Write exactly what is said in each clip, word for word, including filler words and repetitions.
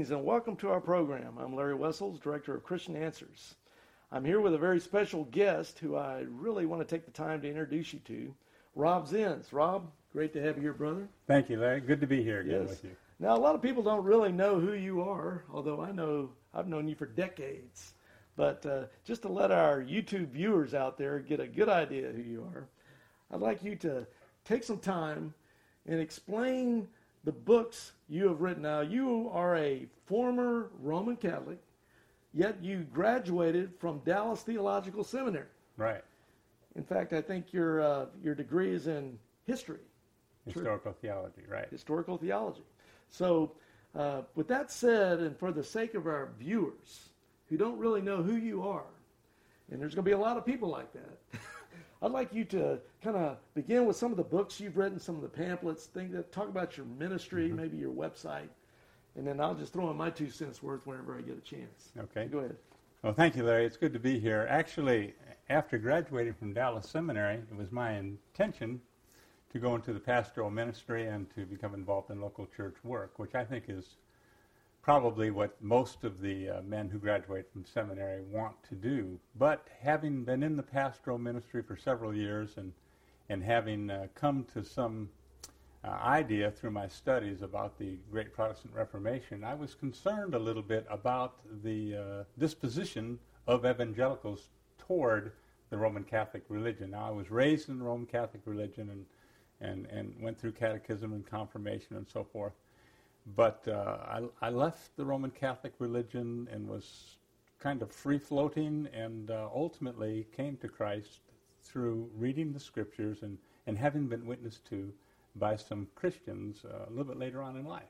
Greetings and welcome to our program. I'm Larry Wessels, Director of Christian Answers. I'm here with a very special guest who I really want to take the time to introduce you to, Rob Zenz. Rob, great to have you here, brother. Thank you, Larry. Good to be here again yes. with you. Now, a lot of people don't really know who you are, although I know I've known you for decades. But uh, just to let our YouTube viewers out there get a good idea who you are, I'd like you to take some time and explain the books you have written. Now, you are a former Roman Catholic, yet you graduated from Dallas Theological Seminary. Right. In fact, I think your uh, your degree is in history. Historical True. theology, right. Historical theology. So, uh, with that said, and for the sake of our viewers who don't really know who you are, and there's going to be a lot of people like that, I'd like you to kind of begin with some of the books you've written, some of the pamphlets, think that, talk about your ministry, mm-hmm. maybe your website, and then I'll just throw in my two cents worth whenever I get a chance. Okay. Go ahead. Well, thank you, Larry. It's good to be here. Actually, after graduating from Dallas Seminary, it was my intention to go into the pastoral ministry and to become involved in local church work, which I think is probably what most of the uh, men who graduate from seminary want to do. But having been in the pastoral ministry for several years and and having uh, come to some uh, idea through my studies about the Great Protestant Reformation, I was concerned a little bit about the uh, disposition of evangelicals toward the Roman Catholic religion. Now, I was raised in the Roman Catholic religion and and, and went through catechism and confirmation and so forth. But uh, I, I left the Roman Catholic religion and was kind of free-floating and uh, ultimately came to Christ through reading the Scriptures and, and having been witnessed to by some Christians uh, a little bit later on in life.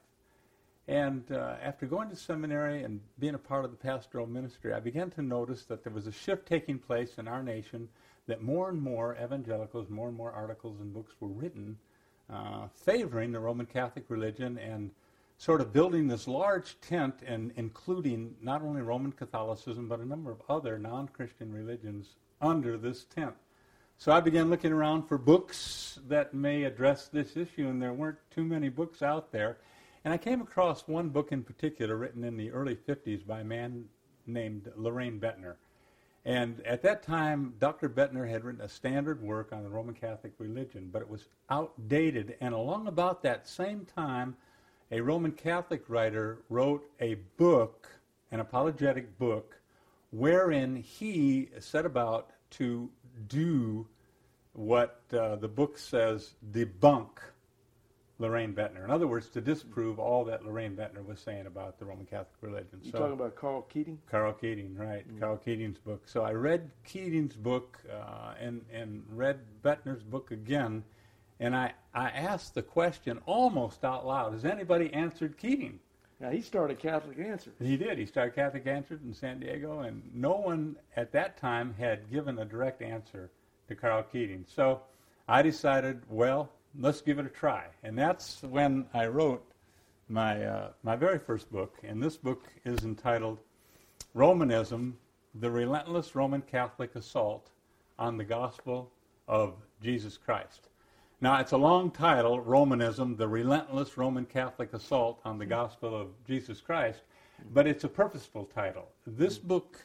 And uh, after going to seminary and being a part of the pastoral ministry, I began to notice that there was a shift taking place in our nation, that more and more evangelicals, more and more articles and books were written uh, favoring the Roman Catholic religion and sort of building this large tent and including not only Roman Catholicism but a number of other non-Christian religions under this tent. So I began looking around for books that may address this issue, and there weren't too many books out there. And I came across one book in particular written in the early fifties by a man named Loraine Boettner. And at that time, Doctor Boettner had written a standard work on the Roman Catholic religion, but it was outdated. And along about that same time, a Roman Catholic writer wrote a book, an apologetic book, wherein he set about to do what uh, the book says, debunk Loraine Boettner. In other words, to disprove all that Loraine Boettner was saying about the Roman Catholic religion. You're so, talking about Karl Keating? Karl Keating, right. Mm-hmm. Karl Keating's book. So I read Keating's book uh, and, and read Boettner's book again, and I, I asked the question almost out loud, has anybody answered Keating? Now, he started Catholic Answers. He did. He started Catholic Answers in San Diego, and no one at that time had given a direct answer to Karl Keating. So I decided, well, let's give it a try. And that's when I wrote my uh, my very first book, and this book is entitled Romanism, the Relentless Roman Catholic Assault on the Gospel of Jesus Christ. Now, it's a long title, Romanism, the Relentless Roman Catholic Assault on the Gospel of Jesus Christ, but it's a purposeful title. This book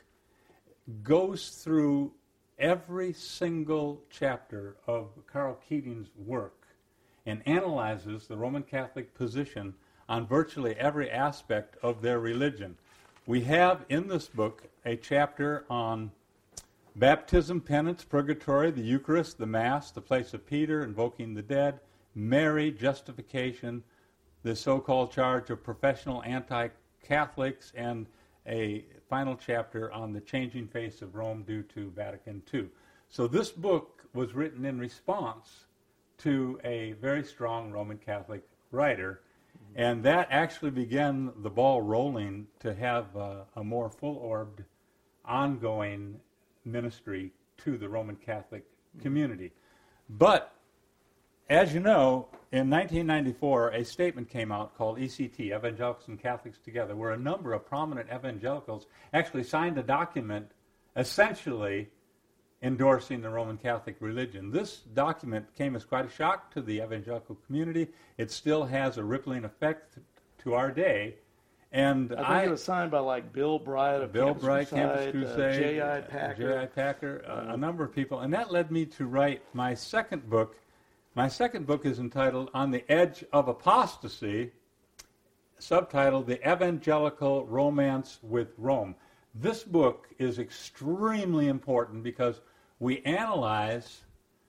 goes through every single chapter of Karl Keating's work and analyzes the Roman Catholic position on virtually every aspect of their religion. We have in this book a chapter on baptism, penance, purgatory, the Eucharist, the Mass, the place of Peter, invoking the dead, Mary, justification, the so-called charge of professional anti-Catholics, and a final chapter on the changing face of Rome due to Vatican Two. So this book was written in response to a very strong Roman Catholic writer, mm-hmm. and that actually began the ball rolling to have uh, a more full-orbed, ongoing ministry to the Roman Catholic community. But, as you know, in nineteen ninety-four, a statement came out called E C T, Evangelicals and Catholics Together, where a number of prominent evangelicals actually signed a document essentially endorsing the Roman Catholic religion. This document came as quite a shock to the evangelical community. It still has a rippling effect to our day, And I think I, it was signed by like Bill Bright of Bill Campus Bright, Crusade, Campus Crusade, uh, J I Packer. J I Packer, uh, Uh, a number of people. And that led me to write my second book. My second book is entitled On the Edge of Apostasy, subtitled The Evangelical Romance with Rome. This book is extremely important because we analyze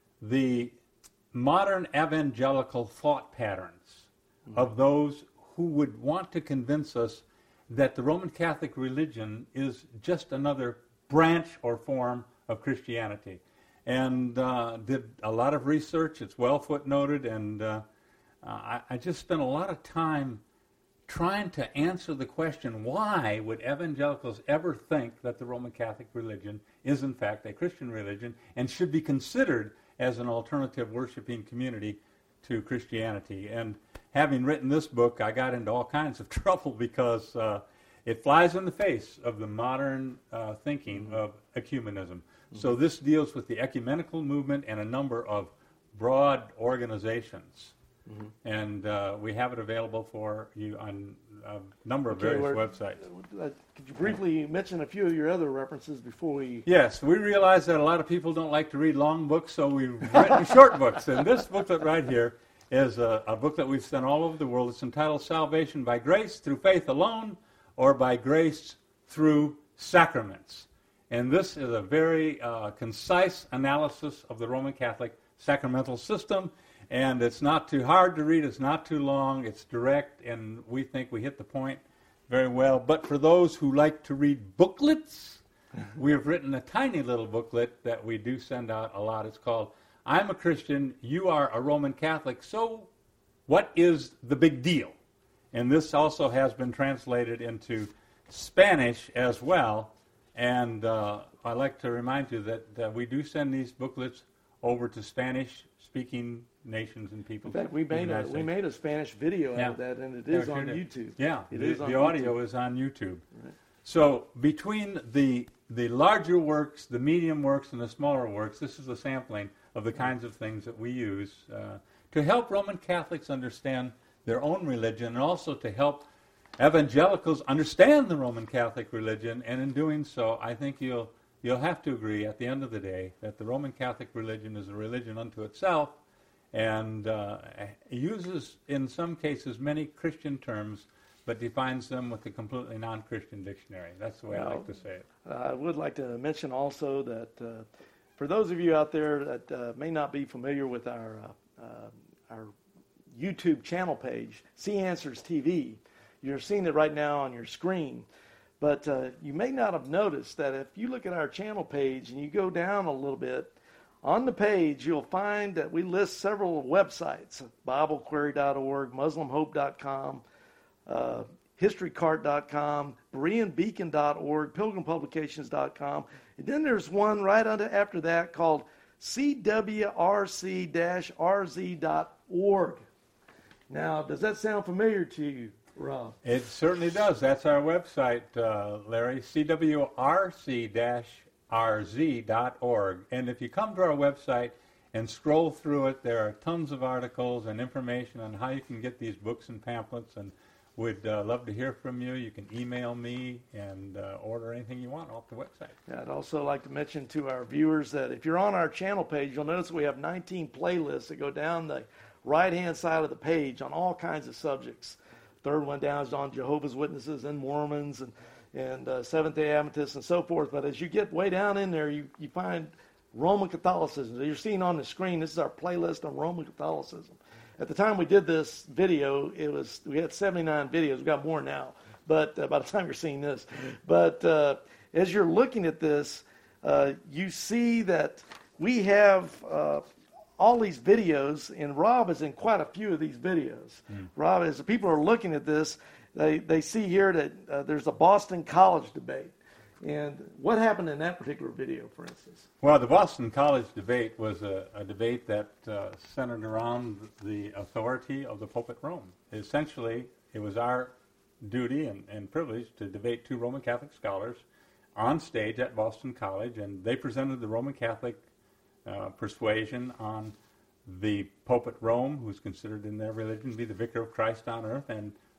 the modern evangelical thought patterns mm-hmm. of those who would want to convince us that the Roman Catholic religion is just another branch or form of Christianity. And uh, did a lot of research. It's well footnoted, and uh, uh, I, I just spent a lot of time trying to answer the question, why would evangelicals ever think that the Roman Catholic religion is in fact a Christian religion and should be considered as an alternative worshiping community to Christianity? And having written this book, I got into all kinds of trouble because uh, it flies in the face of the modern uh, thinking mm-hmm. of ecumenism. Mm-hmm. So this deals with the ecumenical movement and a number of broad organizations. Mm-hmm. And uh, we have it available for you on a number of okay, various websites. Uh, could you briefly mention a few of your other references before we... Yes, we realize that a lot of people don't like to read long books, so we've written short books. And this booklet right here is a, a book that we've sent all over the world. It's entitled Salvation by Grace Through Faith Alone, or By Grace Through Sacraments. And this is a very uh, concise analysis of the Roman Catholic sacramental system. And it's not too hard to read, it's not too long, it's direct, and we think we hit the point very well. But for those who like to read booklets, we have written a tiny little booklet that we do send out a lot. It's called I'm a Christian, You Are a Roman Catholic, So What Is the Big Deal? And this also has been translated into Spanish as well. And uh, I'd like to remind you that, that we do send these booklets over to Spanish-speaking nations and people. In fact, we made a we made a Spanish video yeah. out of that, and it is yeah, on sure YouTube. Yeah, it the, is on the audio YouTube. is on YouTube. Right. So between the the larger works, the medium works, and the smaller works, this is a sampling of the kinds of things that we use uh, to help Roman Catholics understand their own religion, and also to help evangelicals understand the Roman Catholic religion. And in doing so, I think you'll you'll have to agree at the end of the day that the Roman Catholic religion is a religion unto itself, and uh, uses, in some cases, many Christian terms, but defines them with a completely non-Christian dictionary. That's the way well, I like to say it. Uh, I would like to mention also that uh, for those of you out there that uh, may not be familiar with our uh, uh, our YouTube channel page, See Answers T V, you're seeing it right now on your screen. But uh, you may not have noticed that if you look at our channel page and you go down a little bit, on the page you'll find that we list several websites, Bible Query dot org, Muslim Hope dot com, uh, History Cart dot com, Berean Beacon dot org, Pilgrim Publications dot com, and then there's one right under after that called C W R C R Z dot org. Now, does that sound familiar to you, Rob? It certainly does. That's our website, uh, Larry, C W R C R Z dot org. And if you come to our website and scroll through it, there are tons of articles and information on how you can get these books and pamphlets, and we'd uh, love to hear from you. You can email me and uh, order anything you want off the website. Yeah, I'd also like to mention to our viewers that if you're on our channel page, you'll notice we have nineteen playlists that go down the right-hand side of the page on all kinds of subjects. Third one down is on Jehovah's Witnesses and Mormons and, and uh, Seventh-day Adventists and so forth. But as you get way down in there, you, you find Roman Catholicism. You're seeing on the screen, this is our playlist on Roman Catholicism. At the time we did this video, it was we had seventy-nine videos. We've got more now, but uh, by the time you're seeing this. But uh, as you're looking at this, uh, you see that we have uh, all these videos, and Rob is in quite a few of these videos. Mm. Rob, as the people are looking at this, they, they see here that uh, there's a Boston College debate. And what happened in that particular video, for instance? Well, the Boston College debate was a, a debate that uh, centered around the authority of the Pope at Rome. Essentially, it was our duty and, and privilege to debate two Roman Catholic scholars on stage at Boston College, and they presented the Roman Catholic uh, persuasion on the Pope at Rome, who's considered in their religion to be the vicar of Christ on earth, and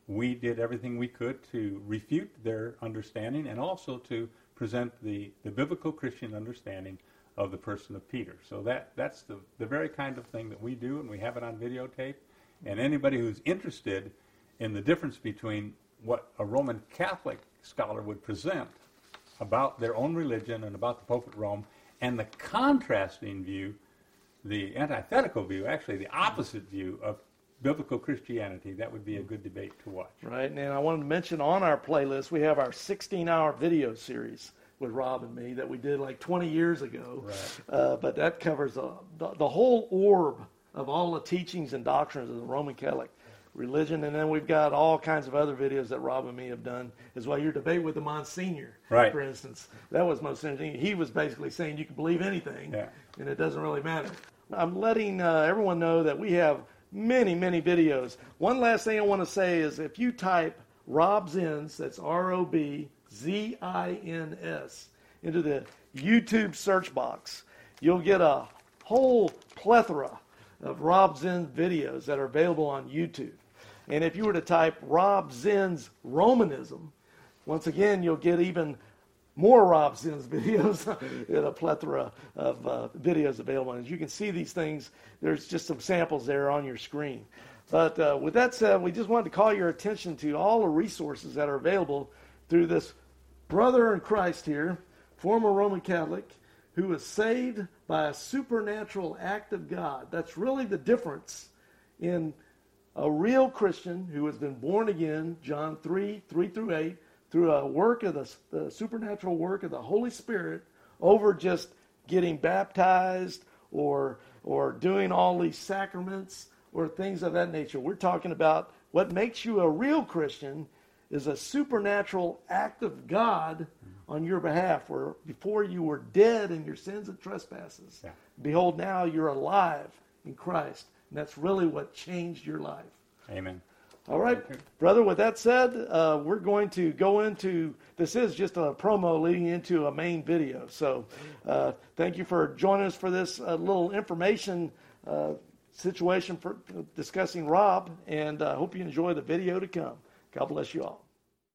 we did everything we could to refute their understanding and also to present the, the biblical Christian understanding of the person of Peter. So that, that's the, the very kind of thing that we do, and we have it on videotape. And anybody who's interested in the difference between what a Roman Catholic scholar would present about their own religion and about the Pope at Rome, and the contrasting view, the antithetical view, actually the opposite view of biblical Christianity, that would be a good debate to watch. Right, and I wanted to mention on our playlist, we have our sixteen-hour video series with Rob and me that we did like twenty years ago. Right. Uh, but that covers uh, the, the whole orb of all the teachings and doctrines of the Roman Catholic religion. And then we've got all kinds of other videos that Rob and me have done as well. Your debate with the Monsignor, right. for instance. That was most interesting. He was basically saying you can believe anything, yeah. and it doesn't really matter. I'm letting uh, everyone know that we have many, many videos. One last thing I want to say is if you type Rob Zins, that's R O B Z I N S, into the YouTube search box, you'll get a whole plethora of Rob Zins videos that are available on YouTube. And if you were to type Rob Zins Romanism, once again, you'll get even more Rob Zins videos in a plethora of uh, videos available. And as you can see these things, there's just some samples there on your screen. But uh, with that said, we just wanted to call your attention to all the resources that are available through this brother in Christ here, former Roman Catholic, who was saved by a supernatural act of God. That's really the difference in a real Christian who has been born again, John three, three through eight, through a work of the, the supernatural work of the Holy Spirit, over just getting baptized or or doing all these sacraments or things of that nature. We're talking about what makes you a real Christian is a supernatural act of God on your behalf, where before you were dead in your sins and trespasses. Yeah. Behold, now you're alive in Christ. And that's really what changed your life. Amen. All right, brother, with that said, uh, we're going to go into, this is just a promo leading into a main video. So uh, thank you for joining us for this uh, little information uh, situation for discussing Rob, and I uh, hope you enjoy the video to come. God bless you all.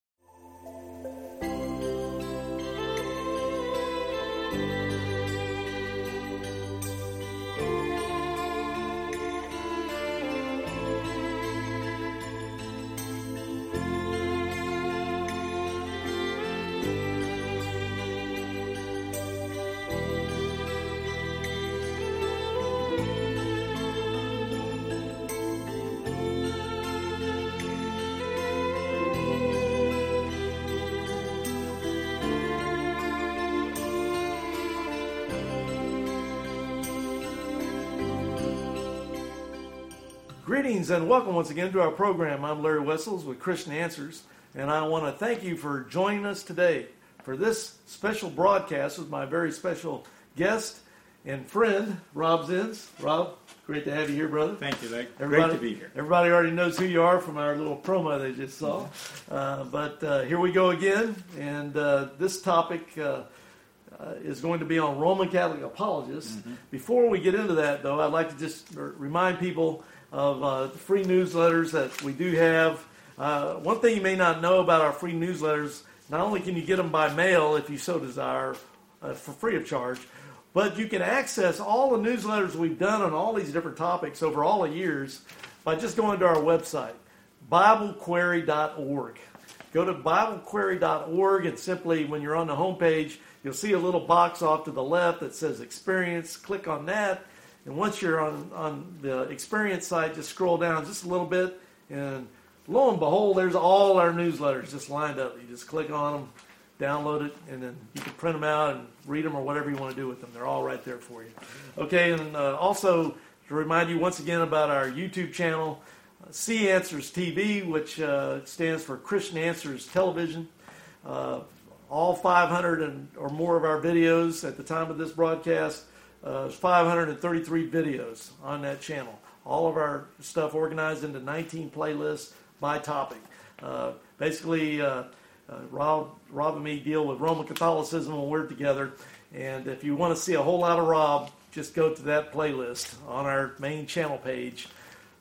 Greetings and welcome once again to our program. I'm Larry Wessels with Christian Answers, and I want to thank you for joining us today for this special broadcast with my very special guest and friend, Rob Zins. Rob, great to have you here, brother. Thank you, Larry. Everybody, great to be here. Everybody already knows who you are from our little promo they just saw. Uh, but uh, here we go again, and uh, this topic uh, uh, is going to be on Roman Catholic apologists. Mm-hmm. Before we get into that, though, I'd like to just remind people of uh, the free newsletters that we do have. Uh, one thing you may not know about our free newsletters, not only can you get them by mail if you so desire uh, for free of charge, but you can access all the newsletters we've done on all these different topics over all the years by just going to our website, Bible Query dot org. Go to Bible Query dot org, and simply when you're on the homepage, you'll see a little box off to the left that says Experience. Click on that. And once you're on, on the Experience site, just scroll down just a little bit, and lo and behold, there's all our newsletters just lined up. You just click on them, download it, and then you can print them out and read them or whatever you want to do with them. They're all right there for you. Okay, and uh, also to remind you once again about our YouTube channel, uh, C Answers T V, which uh, stands for Christian Answers Television. Uh, all five hundred and, or more of our videos at the time of this broadcast. Uh, there's five hundred thirty-three videos on that channel. All of our stuff organized into nineteen playlists by topic. Uh, basically, uh, uh, Rob, Rob and me deal with Roman Catholicism when we're together. And if you want to see a whole lot of Rob, just go to that playlist on our main channel page.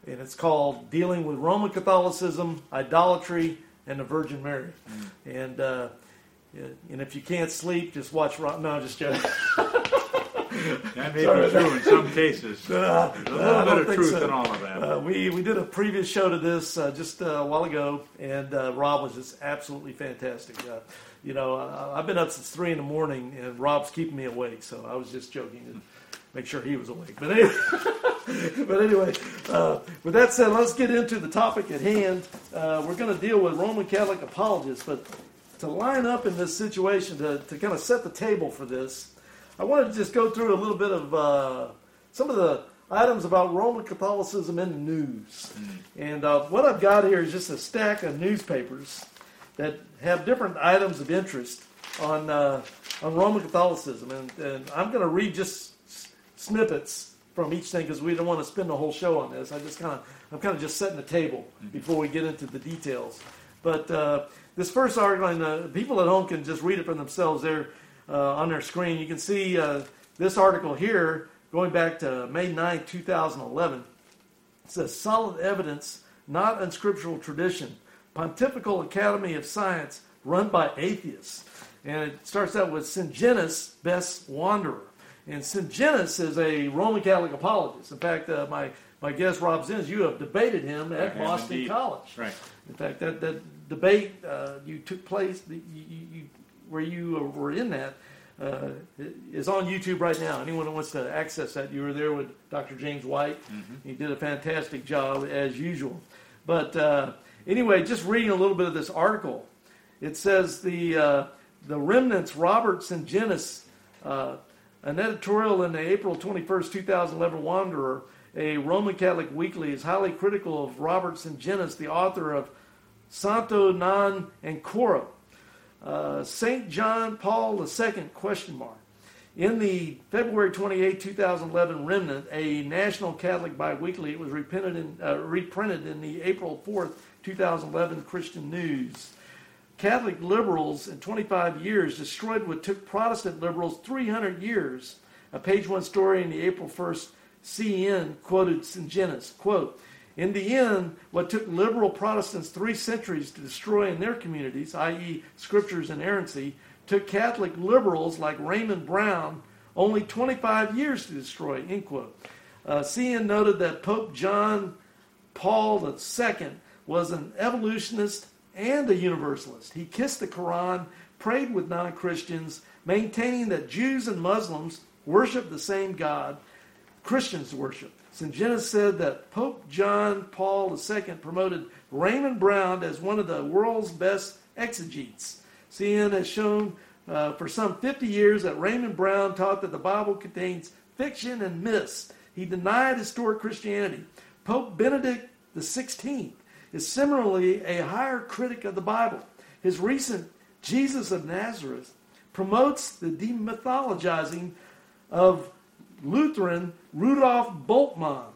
and it's called Dealing with Roman Catholicism, Idolatry, and the Virgin Mary. Mm. And uh, and if you can't sleep, just watch Rob. No, just joking. That may be true in some cases. Uh, There's a little uh, bit of truth so. in all of that. Uh, we, we did a previous show to this uh, just uh, a while ago, and uh, Rob was just absolutely fantastic. Uh, you know, uh, I've been up since three in the morning, and Rob's keeping me awake, so I was just joking to make sure he was awake. But anyway, but anyway uh, with that said, let's get into the topic at hand. Uh, we're going to deal with Roman Catholic apologists, but to line up in this situation, to, to kind of set the table for this, I wanted to just go through a little bit of uh, some of the items about Roman Catholicism in the news. Mm. And uh, what I've got here is just a stack of newspapers that have different items of interest on uh, on Roman Catholicism. And, and I'm going to read just snippets from each thing because we don't want to spend the whole show on this. I just kind of I'm kind of just setting the table before we get into the details. But uh, this first article, and uh, people at home can just read it for themselves there. Uh, on their screen, you can see uh, this article here going back to May ninth, two thousand eleven. It says, solid evidence, not unscriptural tradition. Pontifical Academy of Science run by atheists. And it starts out with Syngenus, best wanderer. And Syngenus is a Roman Catholic apologist. In fact, uh, my, my guest, Rob Zins, you have debated him at I Boston indeed. College. Right. In fact, that, that debate uh, you took place, you, you, you where you were in that, uh, is on YouTube right now. Anyone who wants to access that, you were there with Doctor James White. Mm-hmm. He did a fantastic job, as usual. But uh, anyway, just reading a little bit of this article, it says the uh, the remnants, Robert Syngenus, uh, an editorial in the April twenty-first, two thousand eleven Wanderer, a Roman Catholic weekly, is highly critical of Robert Syngenus, the author of Santo Non Ancora. Uh, Saint John Paul the Second, question mark. In the February twenty-eighth, two thousand eleven Remnant, a National Catholic biweekly, it was reprinted in, uh, reprinted in the April fourth, two thousand eleven Christian News. Catholic liberals in twenty-five years destroyed what took Protestant liberals three hundred years. A page one story in the April first C N N quoted Syngenus, quote, in the end, what took liberal Protestants three centuries to destroy in their communities, that is scriptures and inerrancy, took Catholic liberals like Raymond Brown only twenty-five years to destroy, end quote. Uh, C N N noted that Pope John Paul the Second was an evolutionist and a universalist. He kissed the Quran, prayed with non-Christians, maintaining that Jews and Muslims worship the same God Christians worship. Syngenus said that Pope John Paul the Second promoted Raymond Brown as one of the world's best exegetes. C N N has shown uh, for some fifty years that Raymond Brown taught that the Bible contains fiction and myths. He denied historic Christianity. Pope Benedict the Sixteenth is similarly a higher critic of the Bible. His recent Jesus of Nazareth promotes the demythologizing of Lutheran Rudolf Bultmann.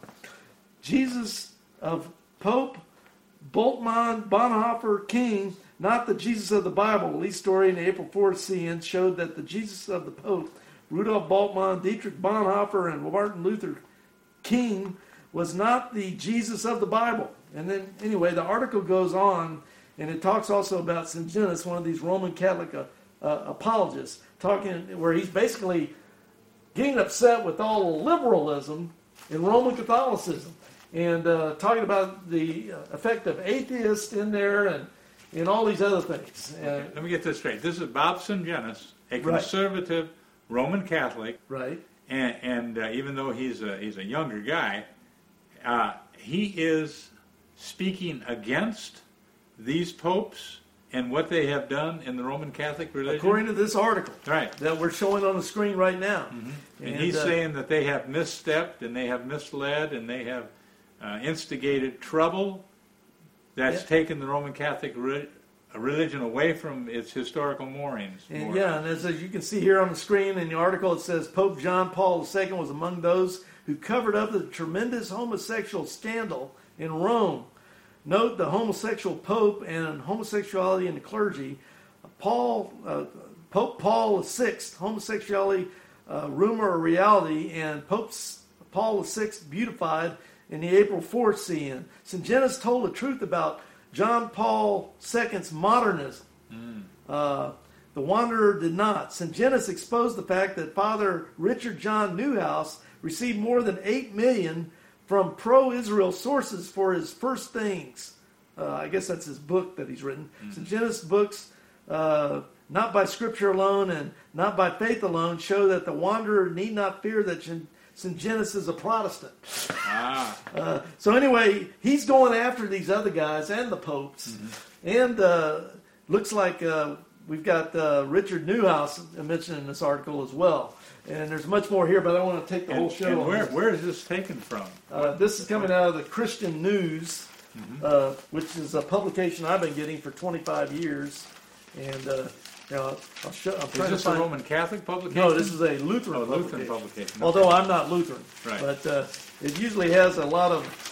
Jesus of Pope Bultmann Bonhoeffer King, not the Jesus of the Bible. A least story in the April fourth C N N showed that the Jesus of the Pope, Rudolf Bultmann, Dietrich Bonhoeffer, and Martin Luther King, was not the Jesus of the Bible. And then, anyway, the article goes on, and it talks also about Syngenus, one of these Roman Catholic uh, uh, apologists, talking where he's basically getting upset with all the liberalism in Roman Catholicism and uh, talking about the effect of atheists in there and, and all these other things. Uh, okay, let me get this straight. This is Bob Syngenus, a conservative right. Roman Catholic. Right. And, and uh, even though he's a, he's a younger guy, uh, he is speaking against these popes and what they have done in the Roman Catholic religion? According to this article right. that we're showing on the screen right now. Mm-hmm. And, and uh, he's saying that they have misstepped and they have misled and they have uh, instigated trouble that's yeah. taken the Roman Catholic re- religion away from its historical moorings. And yeah, and as, as you can see here on the screen in the article, it says Pope John Paul the Second was among those who covered up the tremendous homosexual scandal in Rome. Note the homosexual pope and homosexuality in the clergy. Paul, uh, Pope Paul the Sixth, homosexuality, uh, rumor or reality, and Pope Paul the Sixth beautified in the April fourth C N. Syngenus told the truth about John Paul the Second's modernism. Mm. Uh, the Wanderer did not. Syngenus exposed the fact that Father Richard John Newhouse received more than eight million dollars from pro-Israel sources for his First Things. Uh, I guess that's his book that he's written. Mm. Syngenus books, uh, not by Scripture alone and not by faith alone, show that the Wanderer need not fear that Syngenus is a Protestant. Ah. Uh, so anyway, he's going after these other guys and the popes. Mm-hmm. And uh, looks like uh, we've got uh, Richard Newhouse mentioned in this article as well. And there's much more here, but I don't want to take the and, whole show. And on where, this. where is this taken from? Uh, this is coming out of the Christian News, mm-hmm. uh, which is a publication I've been getting for twenty-five years. And uh, you know, I'll show, I'm is trying this to find, a Roman Catholic publication? No, this is a Lutheran oh, publication. Lutheran publication. Although I'm not Lutheran. Right. But uh, it usually has a lot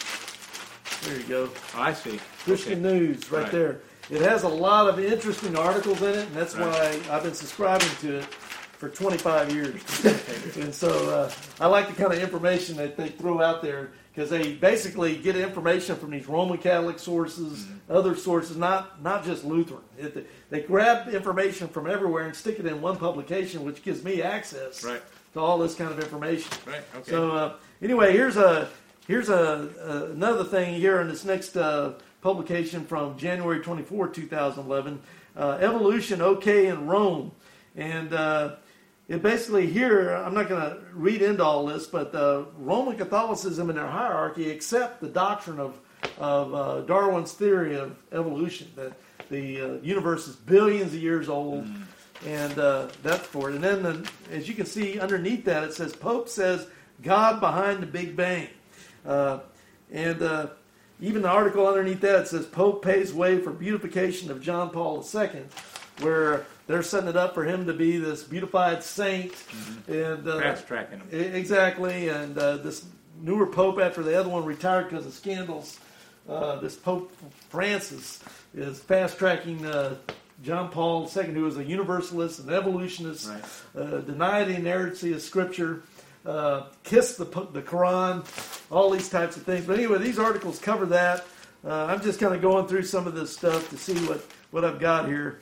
of, there you go. Oh, I see. Christian okay. News right, right there. It has a lot of interesting articles in it, and that's right. why I've been subscribing to it for twenty-five years. And so uh, I like the kind of information that they throw out there, because they basically get information from these Roman Catholic sources, mm-hmm. other sources, not not just Lutheran. It, they grab information from everywhere and stick it in one publication, which gives me access right. to all this kind of information. Right. Okay. So uh, anyway, here's a here's a, a another thing here in this next uh, publication from January twenty-fourth, two thousand eleven, uh, Evolution OK in Rome. And uh, it basically here, I'm not going to read into all this, but uh, Roman Catholicism in their hierarchy accept the doctrine of, of uh, Darwin's theory of evolution, that the uh, universe is billions of years old, mm. and uh, that's for it. And then, the, as you can see underneath that, it says, Pope says, God behind the Big Bang. Uh, and uh, even the article underneath that, it says, Pope pays way for beatification of John Paul the Second, where they're setting it up for him to be this beautified saint. Mm-hmm. and uh, Fast tracking him. Exactly. And uh, this newer pope, after the other one retired because of scandals, uh, this Pope Francis is fast tracking uh, John Paul the Second, who was a universalist, an evolutionist, right. uh, denied the inerrancy of Scripture, uh, kissed the, the Quran, all these types of things. But anyway, these articles cover that. Uh, I'm just kind of going through some of this stuff to see what, what I've got here.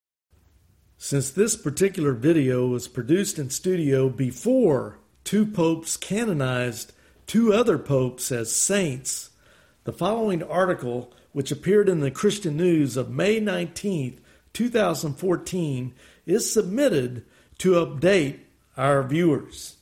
Since this particular video was produced in studio before two popes canonized two other popes as saints, the following article, which appeared in the Christian News of May nineteenth, twenty fourteen, is submitted to update our viewers.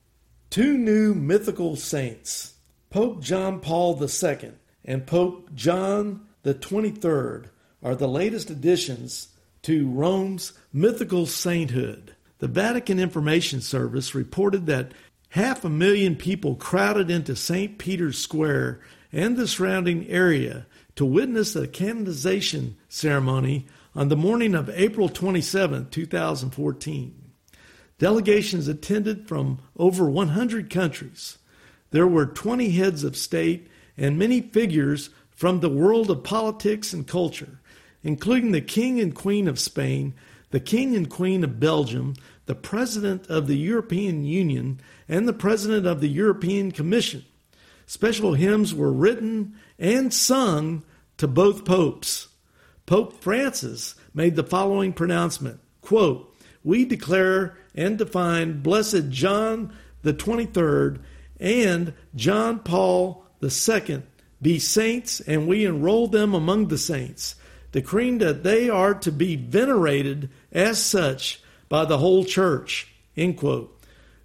Two new mythical saints, Pope John Paul the Second and Pope John the twenty-third, are the latest additions to Rome's mythical sainthood. The Vatican Information Service reported that half a million people crowded into Saint Peter's Square and the surrounding area to witness a canonization ceremony on the morning of April twenty-seventh, twenty fourteen. Delegations attended from over one hundred countries. There were twenty heads of state and many figures from the world of politics and culture, including the King and Queen of Spain, the King and Queen of Belgium, the President of the European Union, and the President of the European Commission. Special hymns were written and sung to both popes. Pope Francis made the following pronouncement, quote, "We declare and define Blessed John the twenty-third and John Paul the Second be saints, and we enroll them among the saints, decreeing that they are to be venerated as such by the whole church," end quote.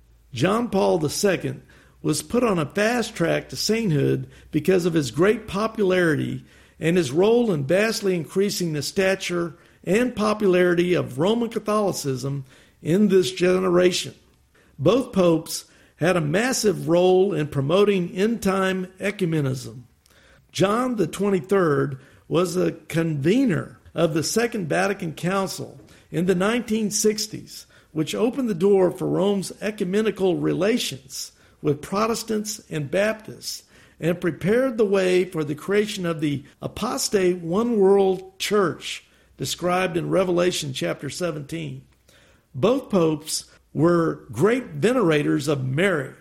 John Paul the Second was put on a fast track to sainthood because of his great popularity and his role in vastly increasing the stature and popularity of Roman Catholicism in this generation. Both popes had a massive role in promoting end-time ecumenism. John the twenty-third was a convener of the Second Vatican Council in the nineteen sixties, which opened the door for Rome's ecumenical relations with Protestants and Baptists and prepared the way for the creation of the apostate one-world church described in Revelation chapter seventeen. Both popes were great venerators of Mary.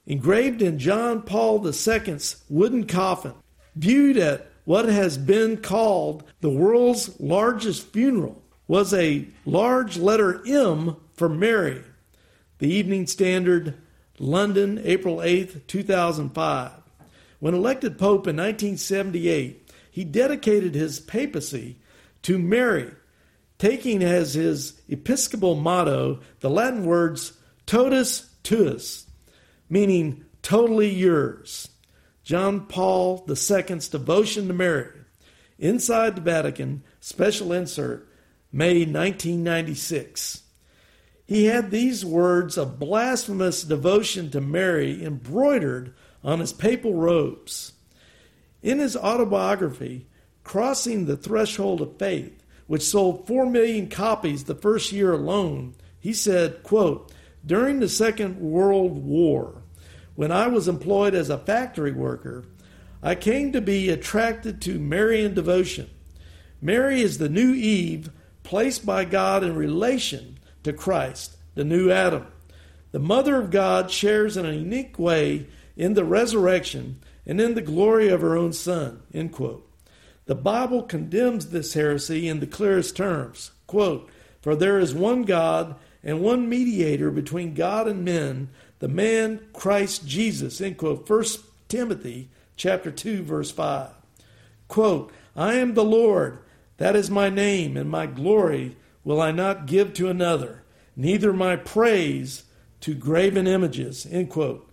engraved in John Paul the Second's wooden coffin, viewed at what has been called the world's largest funeral, was a large letter M for Mary. The Evening Standard, London, April eighth, two thousand five. When elected Pope in nineteen seventy-eight, he dedicated his papacy to Mary, taking as his episcopal motto the Latin words totus tuus, meaning totally yours. John Paul the Second's devotion to Mary. Inside the Vatican, special insert, May nineteen ninety-six. He had these words of blasphemous devotion to Mary embroidered on his papal robes. In his autobiography, Crossing the Threshold of Faith, which sold four million copies the first year alone, he said, quote, "During the Second World War, when I was employed as a factory worker, I came to be attracted to Marian devotion. Mary is the new Eve placed by God in relation to Christ, the new Adam. The Mother of God shares in a unique way in the resurrection and in the glory of her own Son," end quote. The Bible condemns this heresy in the clearest terms. Quote, "For there is one God and one mediator between God and men, the man Christ Jesus," end quote. First Timothy chapter two, verse five. Quote, "I am the Lord, that is my name, and my glory will I not give to another, neither my praise to graven images," end quote.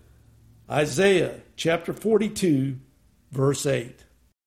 Isaiah chapter forty-two, verse eight.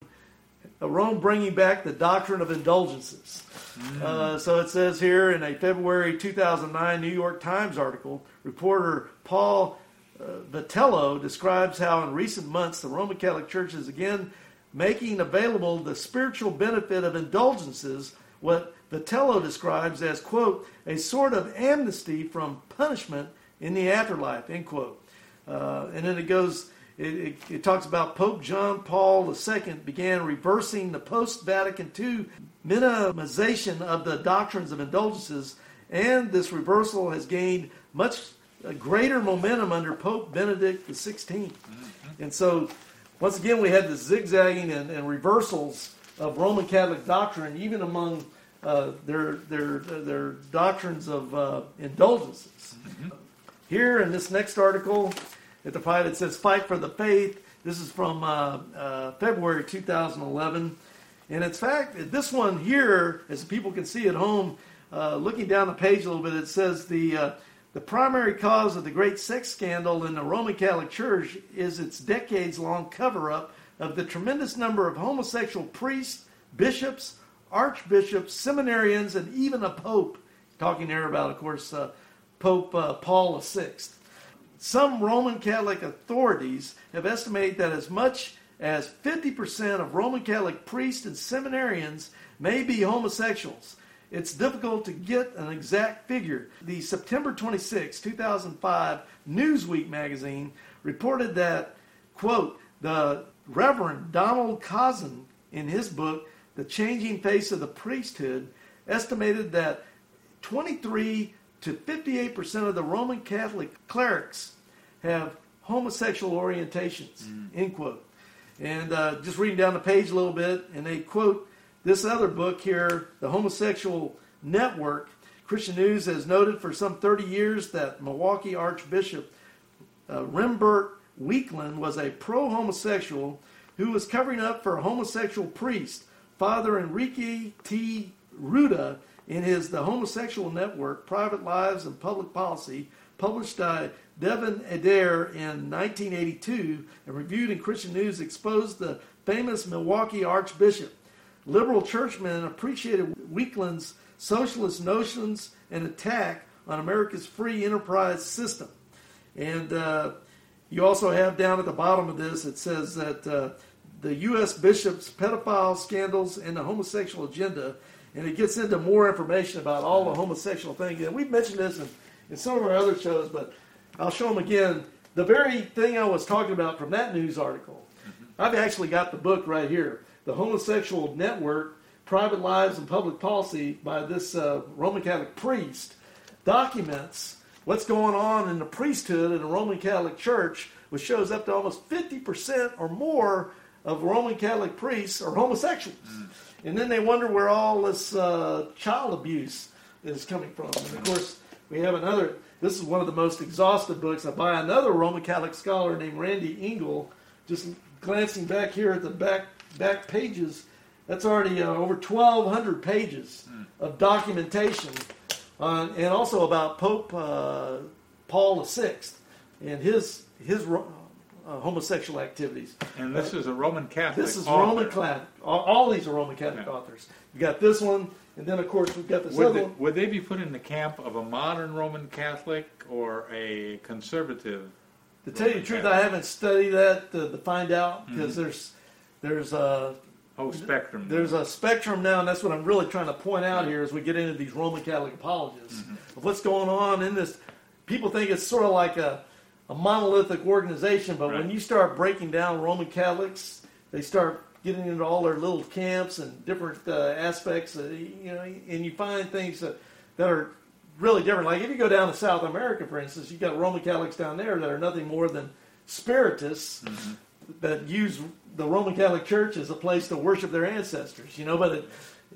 Rome bringing back the doctrine of indulgences. Mm. Uh, so it says here in a February two thousand nine New York Times article, reporter Paul uh, Vitello describes how in recent months the Roman Catholic Church is again making available the spiritual benefit of indulgences, what Vitello describes as, quote, "a sort of amnesty from punishment in the afterlife," end quote. Uh, and then it goes, it, it, it talks about Pope John Paul the Second began reversing the post-Vatican two minimization of the doctrines of indulgences, and this reversal has gained much greater momentum under Pope Benedict the Sixteenth. Mm-hmm. And so, once again, we had the zigzagging and, and reversals of Roman Catholic doctrine, even among uh, their their their doctrines of uh, indulgences. Mm-hmm. Here in this next article, at the fight, it says "Fight for the Faith." This is from uh, uh, February two thousand eleven. And in fact, this one here, as people can see at home, uh, looking down the page a little bit, it says the uh, the primary cause of the great sex scandal in the Roman Catholic Church is its decades-long cover-up of the tremendous number of homosexual priests, bishops, archbishops, seminarians, and even a pope. Talking there about, of course, uh, Pope uh, Paul the Sixth. Some Roman Catholic authorities have estimated that as much as fifty percent of Roman Catholic priests and seminarians may be homosexuals. It's difficult to get an exact figure. The September twenty-sixth, two thousand five Newsweek magazine reported that, quote, the Reverend Donald Cozzin, in his book, The Changing Face of the Priesthood, estimated that twenty-three to fifty-eight percent of the Roman Catholic clerics have homosexual orientations, mm. end quote. And uh, just reading down the page a little bit, and they quote this other book here, The Homosexual Network. Christian News has noted for some thirty years that Milwaukee Archbishop uh, Rembert Weakland was a pro-homosexual who was covering up for a homosexual priest, Father Enrique T. Ruda, in his The Homosexual Network, Private Lives and Public Policy, published by Devin Adair in nineteen eighty-two, and reviewed in Christian News, exposed the famous Milwaukee Archbishop. Liberal churchmen appreciated Weakland's socialist notions and attack on America's free enterprise system. And uh, you also have down at the bottom of this, it says that uh, the U S bishops' pedophile scandals and the homosexual agenda. And it gets into more information about all the homosexual things. And we've mentioned this in, in some of our other shows, but I'll show them again. The very thing I was talking about from that news article, mm-hmm. I've actually got the book right here, The Homosexual Network, Private Lives and Public Policy, by this uh, Roman Catholic priest, documents what's going on in the priesthood in the Roman Catholic Church, which shows up to almost fifty percent or more of Roman Catholic priests are homosexuals. Mm. And then they wonder where all this uh, child abuse is coming from. And of course, we have another, this is one of the most exhaustive books by another Roman Catholic scholar named Randy Engel. Just glancing back here at the back back pages, that's already uh, over twelve hundred pages mm. of documentation on, and also about Pope uh, Paul the Sixth and his his uh, homosexual activities. And this uh, is a Roman Catholic This is author. Roman Catholic. All, all these are Roman Catholic yeah. authors. You got this one, and then of course we've got this would other they, one. Would they be put in the camp of a modern Roman Catholic or a conservative? To tell you the truth, I haven't studied that to, to find out, because mm-hmm. there's there's a oh spectrum. There's a spectrum now, and that's what I'm really trying to point out here as we get into these Roman Catholic apologists mm-hmm. of what's going on in this. People think it's sort of like a, a monolithic organization, but right. when you start breaking down Roman Catholics, they start getting into all their little camps and different uh, aspects, uh, you know, and you find things that, that are really different. Like if you go down to South America, for instance, you've got Roman Catholics down there that are nothing more than spiritists mm-hmm. that use the Roman Catholic Church as a place to worship their ancestors, you know, but it,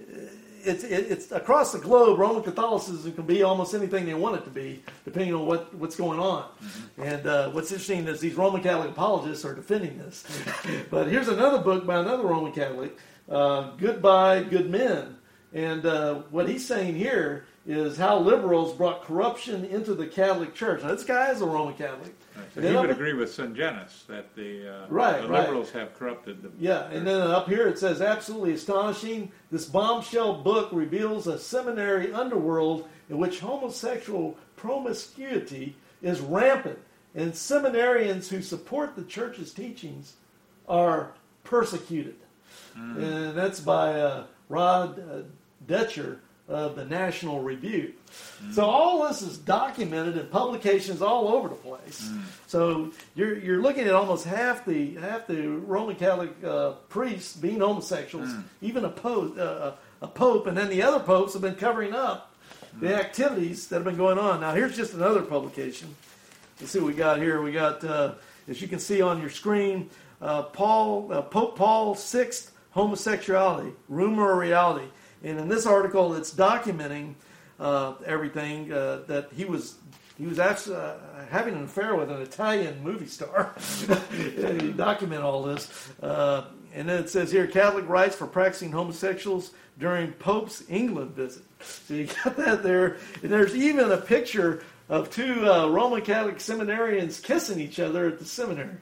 it's, it, it's across the globe, Roman Catholicism can be almost anything they want it to be, depending on what, what's going on. Mm-hmm. And uh, what's interesting is these Roman Catholic apologists are defending this. But here's another book by another Roman Catholic, uh, Goodbye, Good Men. And uh, what he's saying here is how liberals brought corruption into the Catholic Church. Now, this guy is a Roman Catholic. Right. So he would agree with Saint Genus that the, uh, right, the right. liberals have corrupted the Yeah, church. and then up here it says, absolutely astonishing, this bombshell book reveals a seminary underworld in which homosexual promiscuity is rampant, and seminarians who support the church's teachings are persecuted. Mm. And that's by uh, Rod uh, Detcher of the National Review. Mm. So all this is documented in publications all over the place. Mm. So you're you're looking at almost half the half the Roman Catholic uh, priests being homosexuals, mm. even a pope, uh, a pope, and then the other popes have been covering up mm. the activities that have been going on. Now here's just another publication. Let's see what we got here. We got, uh, as you can see on your screen, uh, Paul uh, Pope Paul the Sixth, homosexuality, rumor or reality. And in this article, it's documenting uh, everything uh, that he was he was actually uh, having an affair with an Italian movie star. And he documented all this. Uh, and then it says here, Catholic rights for practicing homosexuals during Pope's England visit. So you got that there. And there's even a picture of two uh, Roman Catholic seminarians kissing each other at the seminary.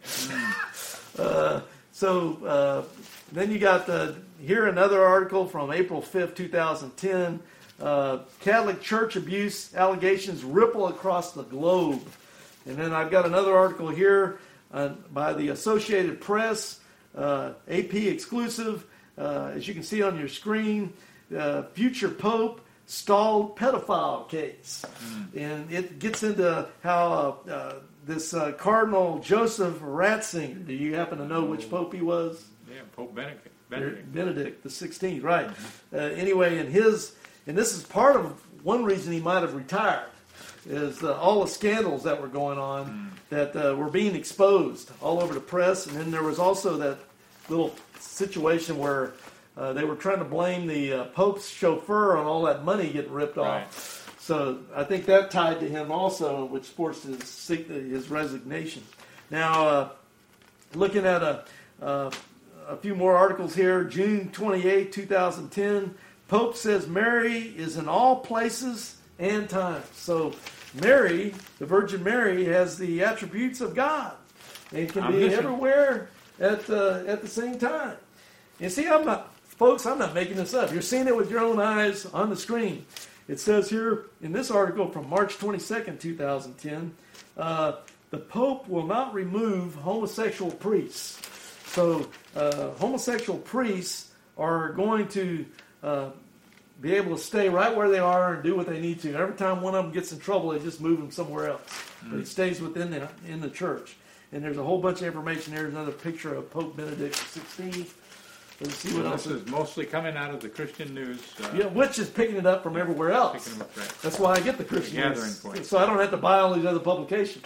uh, so uh, then you got the... Here another article from April fifth, twenty ten. Uh, Catholic Church abuse allegations ripple across the globe. And then I've got another article here uh, by the Associated Press, uh, A P exclusive. Uh, as you can see on your screen, uh, future Pope stalled pedophile case. Mm. And it gets into how uh, uh, this uh, Cardinal Joseph Ratzinger, do you happen to know which Pope he was? Yeah, Pope Benedict. Benedict. Benedict the sixteenth, right. Uh, anyway, in his, and this is part of one reason he might have retired, is uh, all the scandals that were going on mm. that uh, were being exposed all over the press. And then there was also that little situation where uh, they were trying to blame the uh, Pope's chauffeur on all that money getting ripped right. off. So I think that tied to him also, which forced his, his resignation. Now, uh, looking at a... Uh, A few more articles here. June twenty-eighth, twenty ten. Pope says Mary is in all places and times. So Mary, the Virgin Mary, has the attributes of God and can be everywhere at uh, at the same time. And see, I'm not, folks, I'm not making this up. You're seeing it with your own eyes on the screen. It says here in this article from March twenty-second, twenty ten, uh, the Pope will not remove homosexual priests. So uh, homosexual priests are going to uh, be able to stay right where they are and do what they need to. Every time one of them gets in trouble, they just move them somewhere else. Mm. But it stays within the in the church. And there's a whole bunch of information. There's another picture of Pope Benedict the sixteenth. Let's see what And else. this is mostly coming out of the Christian News. Uh, Yeah, which is picking it up from everywhere else. Picking them up, right. That's why I get the Christian The gathering News. point. So I don't have to buy all these other publications.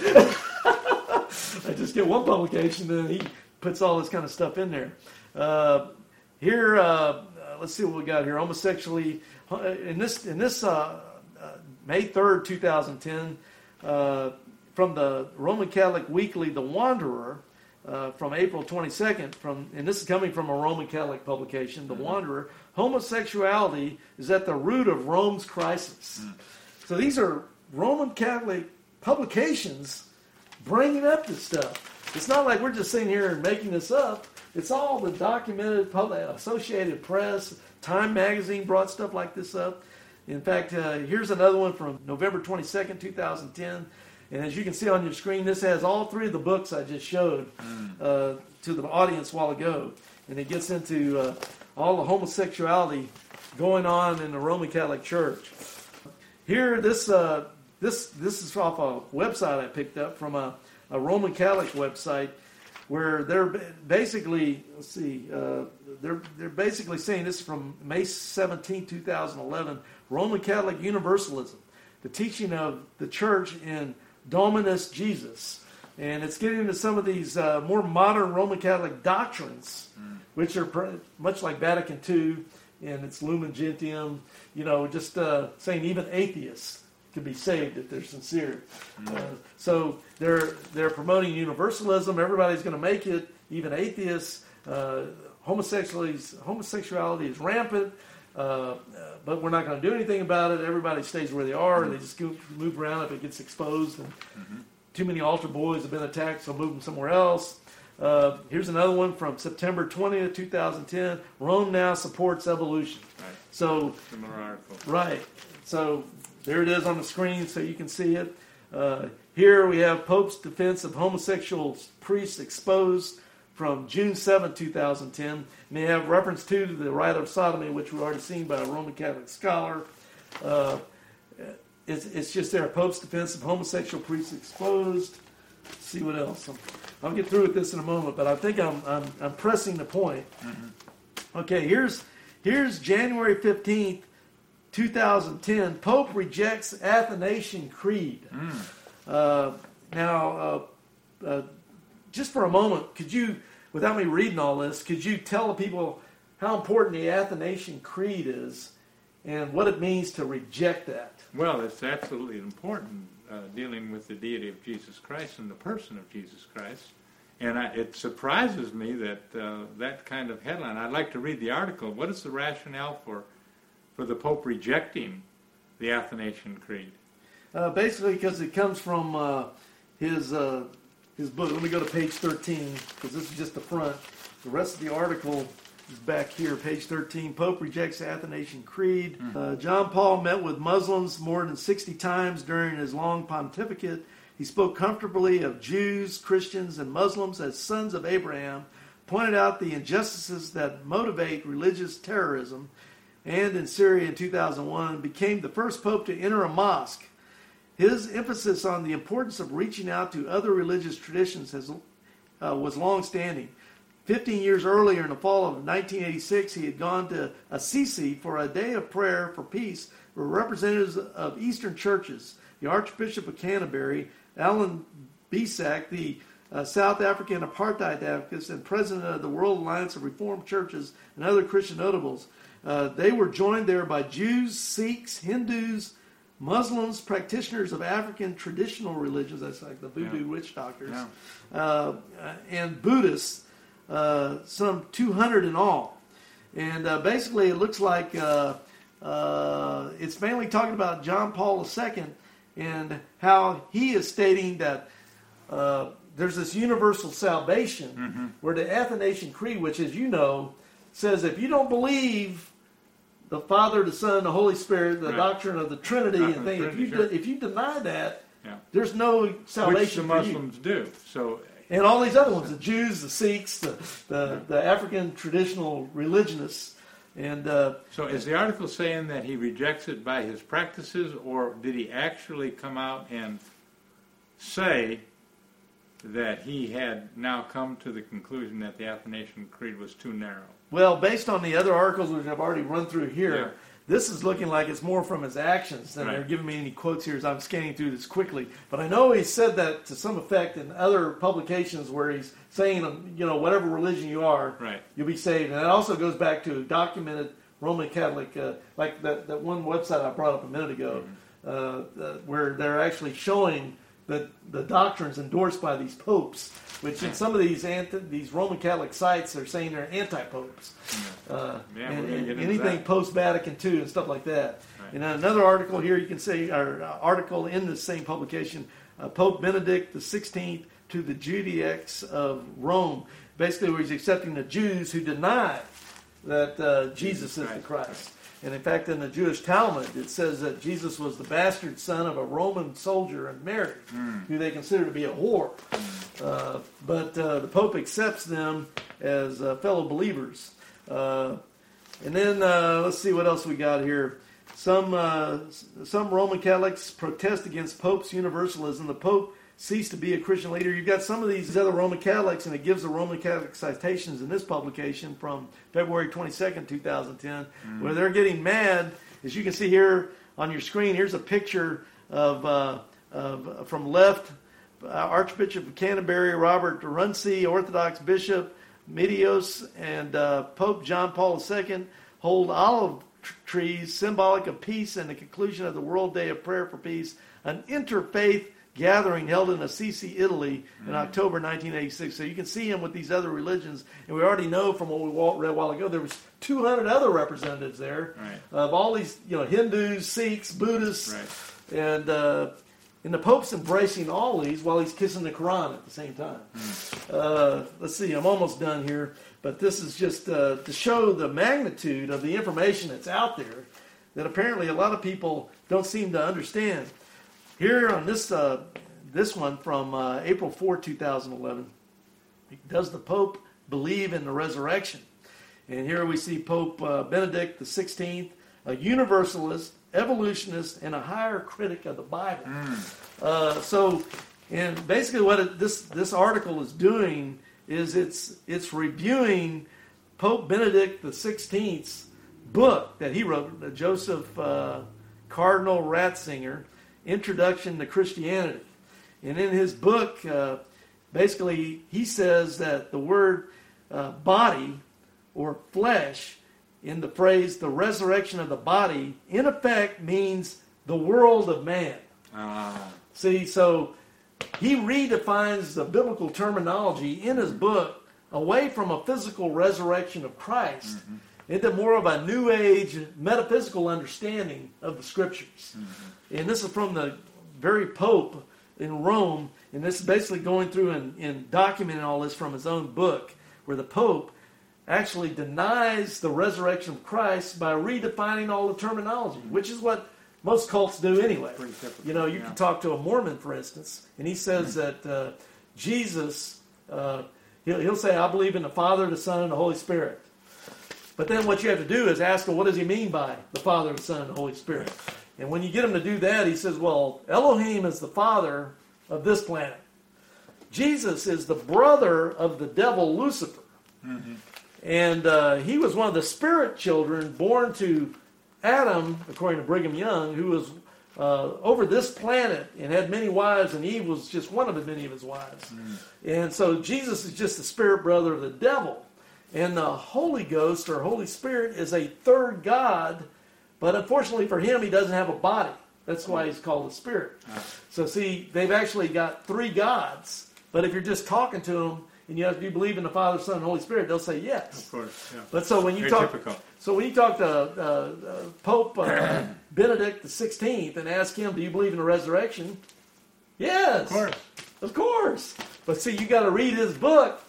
I just get one publication, and he puts all this kind of stuff in there. Uh, here, uh, uh, let's see what we got here. Homosexually, uh, in this in this uh, uh, May third, two thousand ten, uh, from the Roman Catholic Weekly, The Wanderer. Uh, from April twenty-second, from and this is coming from a Roman Catholic publication, The mm-hmm. Wanderer. Homosexuality is at the root of Rome's crisis. Mm. So these are Roman Catholic publications bringing up this stuff. It's not like we're just sitting here and making this up. It's all the documented public, Associated Press, Time Magazine brought stuff like this up. In fact, uh, here's another one from November twenty-second, two thousand ten. And as you can see on your screen, this has all three of the books I just showed uh, to the audience a while ago. And it gets into uh, all the homosexuality going on in the Roman Catholic Church. Here, this uh, this this is off a website I picked up from a, a Roman Catholic website where they're basically, let's see, uh, they're they're basically saying this is from May seventeenth, two thousand eleven, Roman Catholic Universalism, the teaching of the Church in Dominus Jesus. And it's getting into some of these uh, more modern Roman Catholic doctrines, mm. which are pr- much like Vatican two, and it's Lumen Gentium, you know, just uh, saying even atheists can be saved if they're sincere. Mm. Uh, so they're they're promoting universalism. Everybody's going to make it, even atheists. Uh, homosexuality, homosexuality is rampant. Uh, but we're not going to do anything about it. Everybody stays where they are, and they just go, move around if it gets exposed. And mm-hmm. too many altar boys have been attacked, so move them somewhere else. Uh, here's another one from September twentieth, two thousand ten. Rome now supports evolution. Right. So, similar article. Right. So there it is on the screen, so you can see it. Uh, here we have Pope's defense of homosexual priests exposed from June seventh, two thousand ten. And they have reference to the rite of sodomy, which we've already seen by a Roman Catholic scholar. Uh, it's, it's just there. Pope's defense of homosexual priests exposed. Let's see what else. I'm, I'll get through with this in a moment, but I think I'm I'm, I'm pressing the point. Mm-hmm. Okay, here's here's January fifteenth, two thousand ten. Pope rejects Athanasian Creed. Mm. Uh, now, uh, uh, just for a moment, could you, without me reading all this, could you tell the people how important the Athanasian Creed is and what it means to reject that? Well, it's absolutely important, uh, dealing with the deity of Jesus Christ and the person of Jesus Christ. And I, it surprises me that uh, that kind of headline. I'd like to read the article. What is the rationale for, for the Pope rejecting the Athanasian Creed? Uh, basically, because it comes from uh, his... Uh, His book. Let me go to page thirteen, because this is just the front. The rest of the article is back here, page thirteen. Pope rejects Athanasian Creed. Mm-hmm. Uh, John Paul met with Muslims more than sixty times during his long pontificate. He spoke comfortably of Jews, Christians, and Muslims as sons of Abraham, pointed out the injustices that motivate religious terrorism, and in Syria in two thousand one, became the first pope to enter a mosque. His emphasis on the importance of reaching out to other religious traditions has, uh, was long-standing. Fifteen years earlier, in the fall of nineteen eighty-six, he had gone to Assisi for a day of prayer for peace with representatives of Eastern churches, the Archbishop of Canterbury, Alan Bisak, the uh, South African apartheid advocate and president of the World Alliance of Reformed Churches, and other Christian notables. Uh, they were joined there by Jews, Sikhs, Hindus, Muslims, practitioners of African traditional religions, that's like the voodoo yeah. witch doctors, yeah. uh, and Buddhists, uh, some two hundred in all. And uh, basically it looks like uh, uh, it's mainly talking about John Paul the Second and how he is stating that uh, there's this universal salvation mm-hmm. where the Athanasian Creed, which as you know, says if you don't believe the Father, the Son, the Holy Spirit, the right. doctrine of the Trinity, doctrine and things. Trinity, if you sure. de- if you deny that, yeah. there's no salvation. Which the Muslims for you. do. So, and all these other ones, the Jews, the Sikhs, the the, yeah. the African traditional religionists, and uh, so is the article saying that he rejects it by his practices, or did he actually come out and say that he had now come to the conclusion that the Athanasian Creed was too narrow? Well, based on the other articles which I've already run through here, Yeah. this is looking like it's more from his actions than Right. they're giving me any quotes here as I'm scanning through this quickly. But I know he said that to some effect in other publications where he's saying, you know, whatever religion you are, Right. you'll be saved. And that also goes back to documented Roman Catholic, uh, like that, that one website I brought up a minute ago, Mm-hmm. uh, uh, where they're actually showing the, the doctrines endorsed by these popes, which in some of these anti, these Roman Catholic sites are saying they're anti-popes. Uh, Yeah, and, we're gonna and get into anything that. post-Vatican two and stuff like that. Right. And another article here, you can see, or uh, article in the same publication, uh, Pope Benedict the sixteenth to the Judaics of Rome, basically where he's accepting the Jews who deny that uh, Jesus is the Christ. And in fact, in the Jewish Talmud, it says that Jesus was the bastard son of a Roman soldier and Mary, Mm. who they consider to be a whore. Uh, but uh, the Pope accepts them as uh, fellow believers. Uh, and then uh, let's see what else we got here. Some uh, some Roman Catholics protest against Pope's universalism. The Pope ceased to be a Christian leader. You've got some of these other Roman Catholics, and it gives the Roman Catholic citations in this publication from February twenty-second, two thousand ten, mm. where they're getting mad. As you can see here on your screen, here's a picture of, uh, of from left, uh, Archbishop of Canterbury, Robert Runcie, Orthodox Bishop, Medios, and uh, Pope John Paul the Second hold olive tr- trees symbolic of peace and the conclusion of the World Day of Prayer for Peace, an interfaith gathering held in Assisi, Italy in mm. October nineteen eighty-six. So you can see him with these other religions. And we already know from what we read a while ago, there was two hundred other representatives there right. of all these, you know, Hindus, Sikhs, Buddhists. Right. And, uh, and the Pope's embracing all these while he's kissing the Quran at the same time. Mm. Uh, let's see, I'm almost done here. But this is just uh, to show the magnitude of the information that's out there that apparently a lot of people don't seem to understand. Here on this uh, this one from uh, April fourth, two thousand eleven, does the Pope believe in the resurrection? And here we see Pope uh, Benedict the sixteenth, a universalist, evolutionist, and a higher critic of the Bible. Mm. Uh, so, and basically what it, this this article is doing is it's it's reviewing Pope Benedict the sixteenth's book that he wrote, Joseph uh, Cardinal Ratzinger, Introduction to Christianity. And in his book, uh, basically, he says that the word uh, body or flesh in the phrase the resurrection of the body, in effect, means the world of man. Uh. See, so he redefines the biblical terminology in his book away from a physical resurrection of Christ mm-hmm. into more of a New Age metaphysical understanding of the Scriptures. Mm-hmm. And this is from the very Pope in Rome, and this is basically going through and, and documenting all this from his own book, where the Pope actually denies the resurrection of Christ by redefining all the terminology, which is what most cults do anyway. You know, you yeah. can talk to a Mormon, for instance, and he says that uh, Jesus, uh, he'll, he'll say, I believe in the Father, the Son, and the Holy Spirit. But then what you have to do is ask him, what does he mean by the Father, the Son, and the Holy Spirit? And when you get him to do that, he says, well, Elohim is the father of this planet. Jesus is the brother of the devil, Lucifer. Mm-hmm. And uh, he was one of the spirit children born to Adam, according to Brigham Young, who was uh, over this planet and had many wives, and Eve was just one of many of his wives. Mm. And so Jesus is just the spirit brother of the devil. And the Holy Ghost, or Holy Spirit, is a third God, but unfortunately for him, he doesn't have a body. That's why he's called a spirit. So see, they've actually got three gods, but if you're just talking to them, and you ask, do you believe in the Father, Son, and Holy Spirit? They'll say yes. Of course, yeah. But so when you Very talk, typical. so when you talk to uh, uh, Pope uh, Benedict the sixteenth and ask him, do you believe in the resurrection? Yes, of course, of course. But see, you got to read his book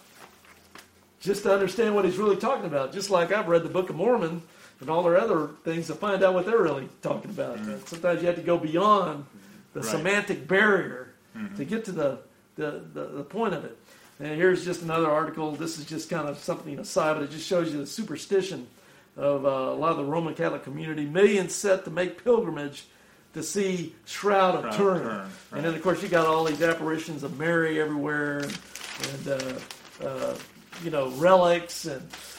just to understand what he's really talking about. Just like I've read the Book of Mormon and all their other things to find out what they're really talking about. Mm-hmm. Sometimes you have to go beyond the right. semantic barrier mm-hmm. to get to the, the, the, the point of it. And here's just another article. This is just kind of something aside, but it just shows you the superstition of uh, a lot of the Roman Catholic community. Millions set to make pilgrimage to see Shroud of Turin. Right. And then, of course, you got all these apparitions of Mary everywhere, and, and uh, uh, you know, relics, and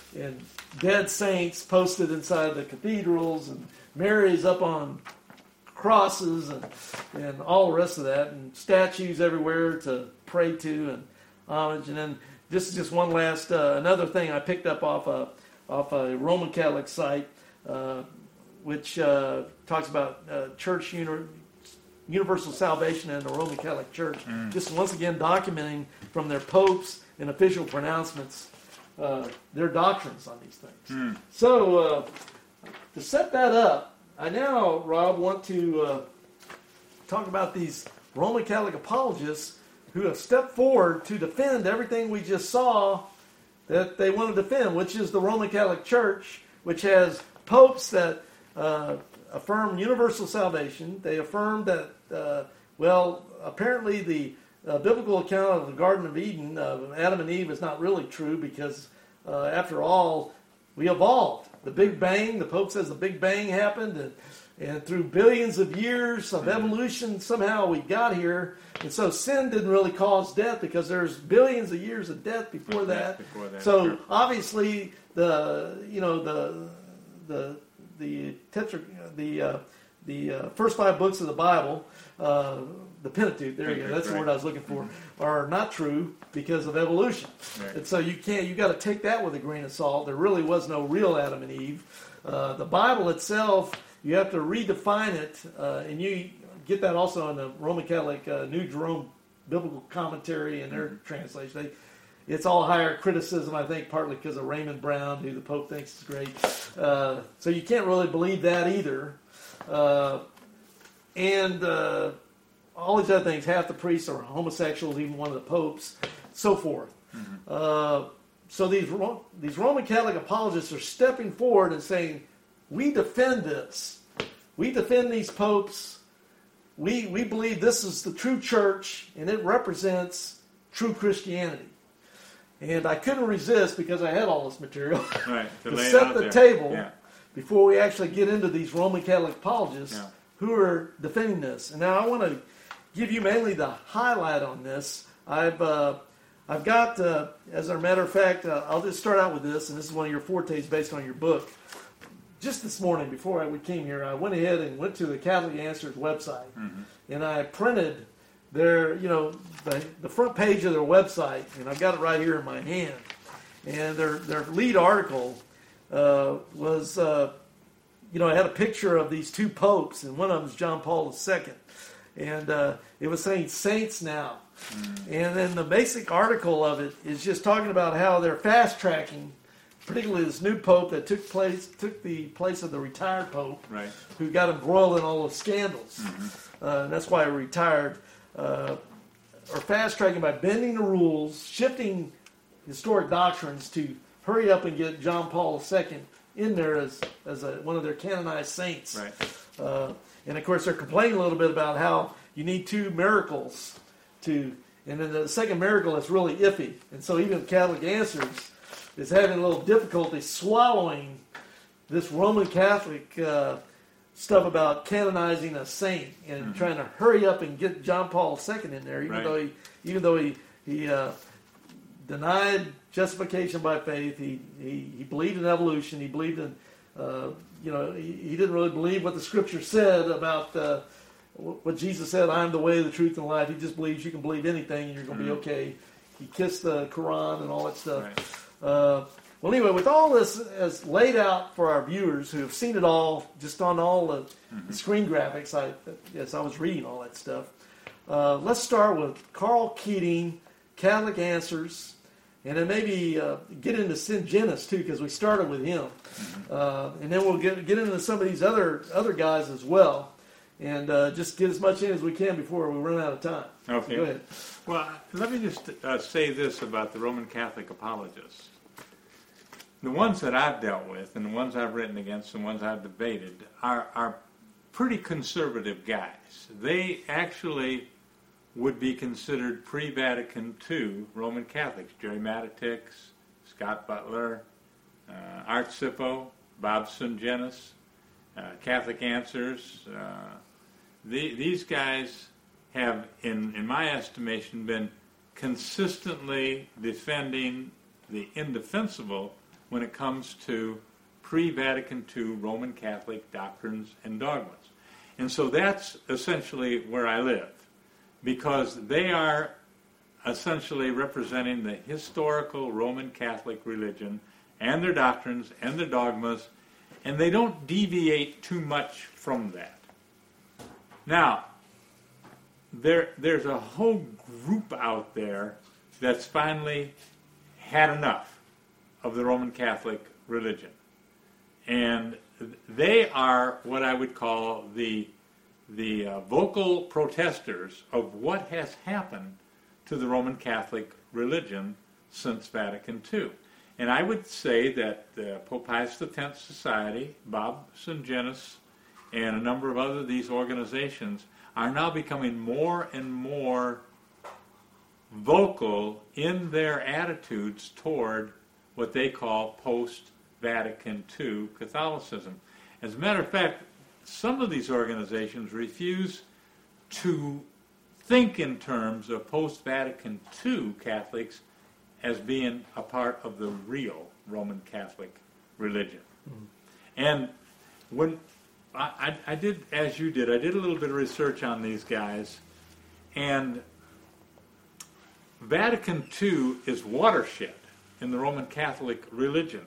and dead saints posted inside the cathedrals, and Mary's up on crosses, and and all the rest of that, and statues everywhere to pray to and homage. And then this is just one last uh, another thing I picked up off a off a Roman Catholic site, uh, which uh, talks about uh, church uni- universal salvation in the Roman Catholic Church. Mm. Just once again documenting from their popes and official pronouncements uh, their doctrines on these things. Mm. So uh, to set that up, I now, Rob, want to uh, talk about these Roman Catholic apologists who have stepped forward to defend everything we just saw that they want to defend, which is the Roman Catholic Church, which has popes that uh, affirm universal salvation. They affirm that, uh, well, apparently the uh, biblical account of the Garden of Eden, of Adam and Eve, is not really true because, uh, after all, we evolved. The Big Bang, the Pope says the Big Bang happened, and, and through billions of years of evolution, somehow we got here. And so sin didn't really cause death because there's billions of years of death before that. Before that so sure. Obviously, the you know the the the tetra the uh, the uh, first five books of the Bible, uh, the Pentateuch, there you go, that's right. The word I was looking for, mm-hmm. are not true because of evolution. Right. And so you can't, you got to take that with a grain of salt. There really was no real Adam and Eve. Uh, the Bible itself, you have to redefine it, uh, and you get that also in the Roman Catholic uh, New Jerome Biblical Commentary and their mm-hmm. translation. They, it's all higher criticism, I think, partly because of Raymond Brown, who the Pope thinks is great. Uh, so you can't really believe that either. Uh, and uh, all these other things, half the priests are homosexuals, even one of the popes, so forth. Mm-hmm. Uh, so these these Roman Catholic apologists are stepping forward and saying, we defend this. We defend these popes. We, we believe this is the true church, and it represents true Christianity. And I couldn't resist, because I had all this material, right, to, to lay set it out the there. table Yeah. before we actually get into these Roman Catholic apologists yeah. who are defending this. And now I want to give you mainly the highlight on this. I've uh, I've got, uh, as a matter of fact, uh, I'll just start out with this, and this is one of your fortes based on your book. Just this morning, before I, we came here, I went ahead and went to the Catholic Answers website, mm-hmm. and I printed their, you know, the, the front page of their website, and I've got it right here in my hand. And their their lead article uh, was, uh, you know, it had a picture of these two popes, and one of them is John Paul the Second, and uh, it was saying saints now. Mm-hmm. And then the basic article of it is just talking about how they're fast tracking, particularly this new pope that took place took the place of the retired pope, right. who got embroiled in all those scandals. Mm-hmm. Uh, and that's why he retired. Uh, or fast tracking by bending the rules, shifting historic doctrines to hurry up and get John Paul the Second in there as as a, one of their canonized saints. Right. Uh, and of course, they're complaining a little bit about how you need two miracles to, and then the second miracle is really iffy. And so even Catholic Answers is having a little difficulty swallowing this Roman Catholic uh, stuff about canonizing a saint and mm-hmm. trying to hurry up and get John Paul the Second in there, even right. though he, even though he he uh, denied justification by faith. He, he he believed in evolution. He believed in uh, you know he, he didn't really believe what the Scripture said about uh, what Jesus said. I'm the way, the truth, and the life. He just believes you can believe anything and you're going to mm-hmm. be okay. He kissed the Quran and all that stuff. Right. Uh, well, anyway, with all this as laid out for our viewers who have seen it all, just on all the, mm-hmm. the screen graphics, I yes, I was reading all that stuff. Uh, let's start with Carl Keating, Catholic Answers, and then maybe uh, get into Syngenis too, because we started with him, mm-hmm. uh, and then we'll get get into some of these other other guys as well, and uh, just get as much in as we can before we run out of time. Okay. Go ahead. Well, let me just uh, say this about the Roman Catholic apologists. The ones that I've dealt with and the ones I've written against and the ones I've debated are, are pretty conservative guys. They actually would be considered pre-Vatican two Roman Catholics. Jerry Matitix, Scott Butler, uh, Art Sippo, Bob Syngenis, uh, Catholic Answers. Uh, the, these guys have, in, in my estimation, been consistently defending the indefensible when it comes to pre-Vatican two Roman Catholic doctrines and dogmas. And so that's essentially where I live, because they are essentially representing the historical Roman Catholic religion and their doctrines and their dogmas, and they don't deviate too much from that. Now, there, there's a whole group out there that's finally had enough of the Roman Catholic religion. And they are what I would call the, the uh, vocal protesters of what has happened to the Roman Catholic religion since Vatican two. And I would say that uh, Pope Pius the Tenth Society, Bob Sungenis, and a number of other these organizations are now becoming more and more vocal in their attitudes toward what they call post-Vatican two Catholicism. As a matter of fact, some of these organizations refuse to think in terms of post-Vatican two Catholics as being a part of the real Roman Catholic religion. Mm-hmm. And when I, I, I did, as you did, I did a little bit of research on these guys, and Vatican two is watershed in the Roman Catholic religion.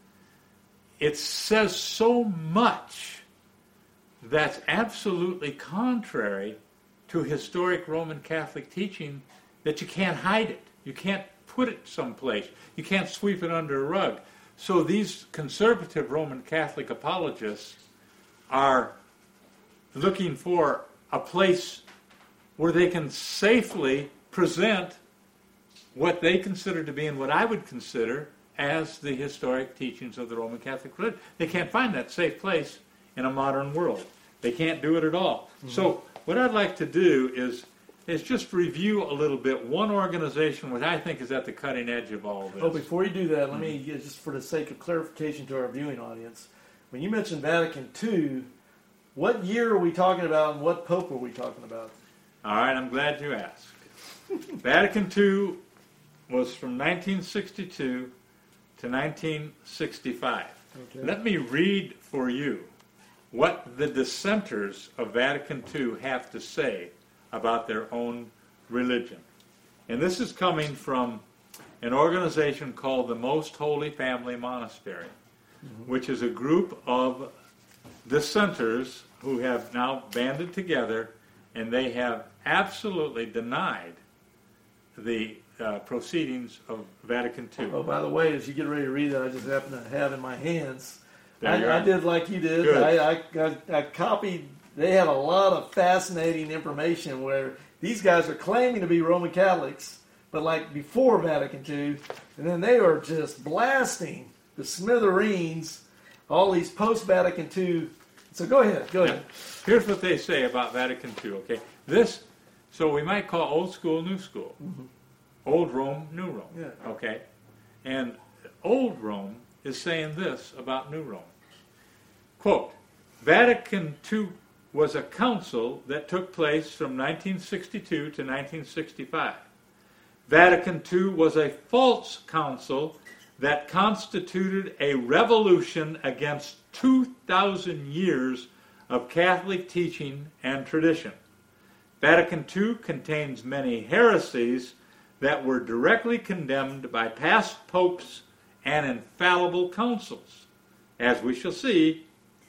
It says so much that's absolutely contrary to historic Roman Catholic teaching that you can't hide it. You can't put it someplace. You can't sweep it under a rug. So these conservative Roman Catholic apologists are looking for a place where they can safely present what they consider to be and what I would consider as the historic teachings of the Roman Catholic religion. They can't find that safe place in a modern world. They can't do it at all. Mm-hmm. So what I'd like to do is is just review a little bit one organization which I think is at the cutting edge of all of this. Oh, before you do that, let me, just for the sake of clarification to our viewing audience, when you mentioned Vatican two, what year are we talking about and what pope are we talking about? All right, I'm glad you asked. Vatican two was from nineteen sixty-two to nineteen sixty-five. Okay. Let me read for you what the dissenters of Vatican two have to say about their own religion. And this is coming from an organization called the Most Holy Family Monastery, mm-hmm. which is a group of dissenters who have now banded together, and they have absolutely denied the uh, proceedings of Vatican two. Oh, by the way, as you get ready to read that, I just happen to have in my hands. I, I did like you did. I, I, I, I copied. They have a lot of fascinating information where these guys are claiming to be Roman Catholics, but like before Vatican two, and then they are just blasting the smithereens, all these post-Vatican two. So go ahead, go ahead. Yeah. Here's what they say about Vatican two, okay? This, so we might call old school, new school. Mm-hmm. Old Rome, new Rome, yeah. Okay? And old Rome is saying this about new Rome. Quote, Vatican two was a council that took place from nineteen sixty-two to nineteen sixty-five. Vatican two was a false council that constituted a revolution against two thousand years of Catholic teaching and tradition. Vatican two contains many heresies that were directly condemned by past popes and infallible councils. As we shall see,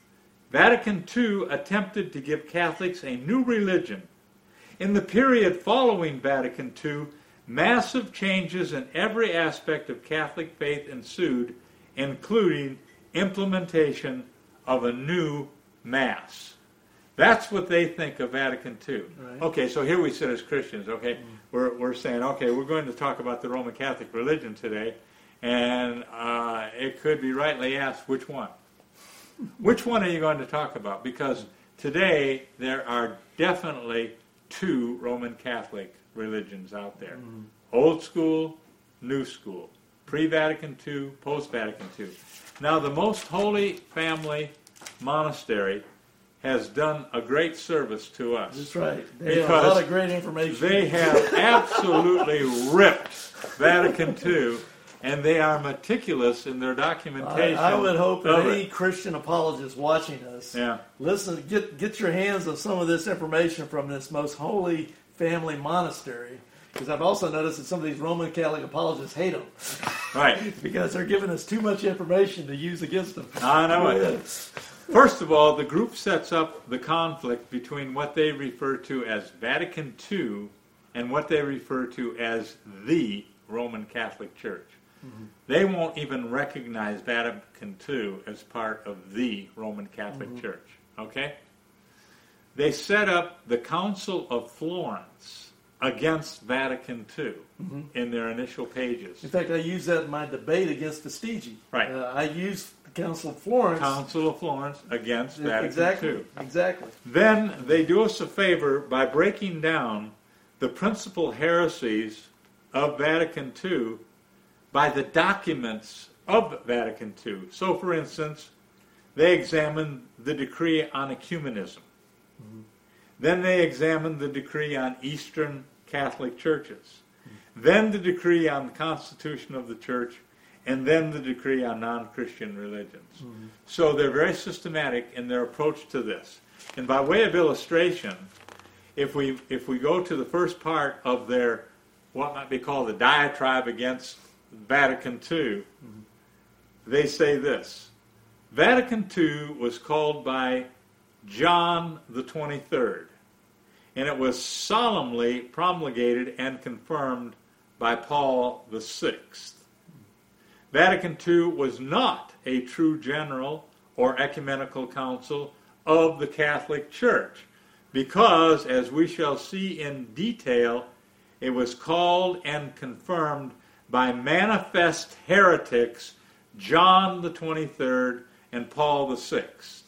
Vatican two attempted to give Catholics a new religion. In the period following Vatican two, massive changes in every aspect of Catholic faith ensued, including implementation of a new Mass. That's what they think of Vatican two. Right. Okay, so here we sit as Christians, okay? Mm. We're, we're saying, okay, we're going to talk about the Roman Catholic religion today, and uh, it could be rightly asked, which one? Which one are you going to talk about? Because today there are definitely two Roman Catholic religions out there. Mm. Old school, new school. Pre-Vatican two, post-Vatican two. Now the Most Holy Family Monastery has done a great service to us. That's right. They have a lot of great information. They have absolutely ripped Vatican two and they are meticulous in their I, documentation. I would hope that of any it. Christian apologist watching us, Yeah. listen, get get your hands on some of this information from this most holy family monastery. Because I've also noticed that some of these Roman Catholic apologists hate them. Right. Because they're giving us too much information to use against them. I know it. First of all, the group sets up the conflict between what they refer to as Vatican Two and what they refer to as the Roman Catholic Church. Mm-hmm. They won't even recognize Vatican Two as part of the Roman Catholic mm-hmm. Church. Okay? They set up the Council of Florence against Vatican Two mm-hmm. in their initial pages. In fact, I use that in my debate against Vestigi. Right. Uh, I use the Council of Florence. Council of Florence against Vatican exactly, Two. Exactly. Then they do us a favor by breaking down the principal heresies of Vatican Two by the documents of Vatican Two. So, for instance, they examine the decree on ecumenism. Mm-hmm. Then they examined the decree on Eastern Catholic churches. Mm-hmm. Then the decree on the Constitution of the Church, and then the decree on non-Christian religions. Mm-hmm. So they're very systematic in their approach to this. And by way of illustration, if we if we go to the first part of their, what might be called the diatribe against Vatican Two, mm-hmm. they say this: Vatican Two was called by John the twenty-third, and it was solemnly promulgated and confirmed by Paul the sixth. Vatican Two was not a true general or ecumenical council of the Catholic Church, because, as we shall see in detail, it was called and confirmed by manifest heretics, John the twenty-third and Paul the sixth.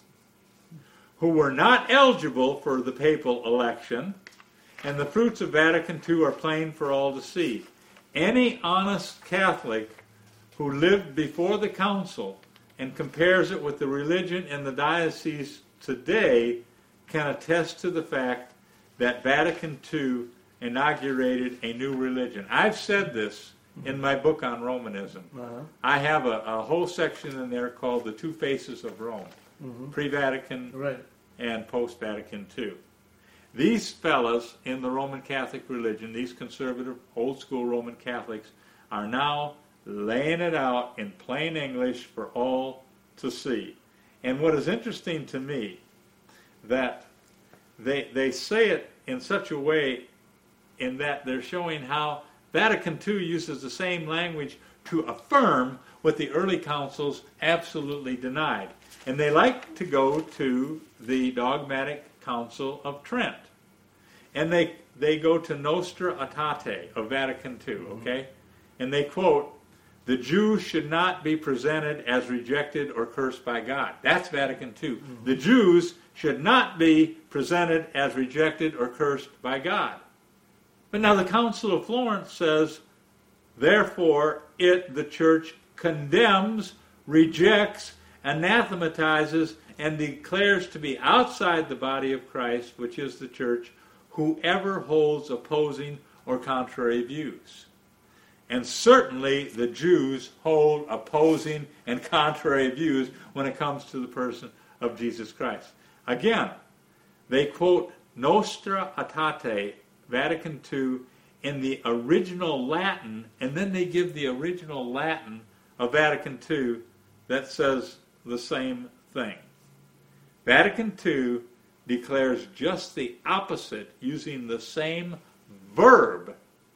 Who were not eligible for the papal election, and the fruits of Vatican Two are plain for all to see. Any honest Catholic who lived before the council and compares it with the religion in the diocese today can attest to the fact that Vatican Two inaugurated a new religion. I've said this in my book on Romanism. Uh-huh. I have a, a whole section in there called The Two Faces of Rome. Mm-hmm. Pre-Vatican right. and post-Vatican Two. These fellas in the Roman Catholic religion, these conservative, old-school Roman Catholics, are now laying it out in plain English for all to see. And what is interesting to me, that they they say it in such a way in that they're showing how Vatican Two uses the same language to affirm what the early councils absolutely denied. And they like to go to the dogmatic Council of Trent. And they they go to Nostra Aetate of Vatican Two, okay? And they quote, the Jews should not be presented as rejected or cursed by God. That's Vatican Two. Mm-hmm. The Jews should not be presented as rejected or cursed by God. But now the Council of Florence says, therefore, it, the Church, condemns, rejects, anathematizes, and declares to be outside the body of Christ, which is the Church, whoever holds opposing or contrary views. And certainly the Jews hold opposing and contrary views when it comes to the person of Jesus Christ. Again, they quote Nostra Aetate, Vatican Two, in the original Latin, and then they give the original Latin of Vatican Two that says the same thing. Vatican Two declares just the opposite, using the same verb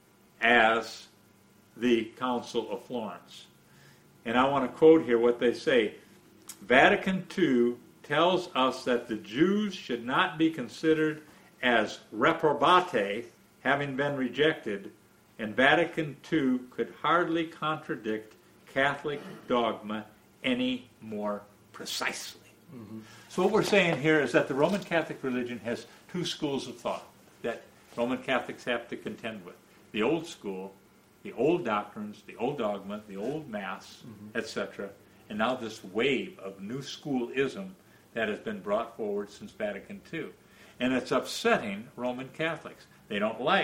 as the Council of Florence. And I want to quote here what they say. Vatican Two tells us that the Jews should not be considered as reprobate, having been rejected, and Vatican Two could hardly contradict Catholic dogma any more precisely. Mm-hmm. So what we're saying here is that the Roman Catholic religion has two schools of thought that Roman Catholics have to contend with. The old school, the old doctrines, the old dogma, the old Mass, mm-hmm. et cetera, and now this wave of new schoolism that has been brought forward since Vatican Two. And it's upsetting Roman Catholics. They don't like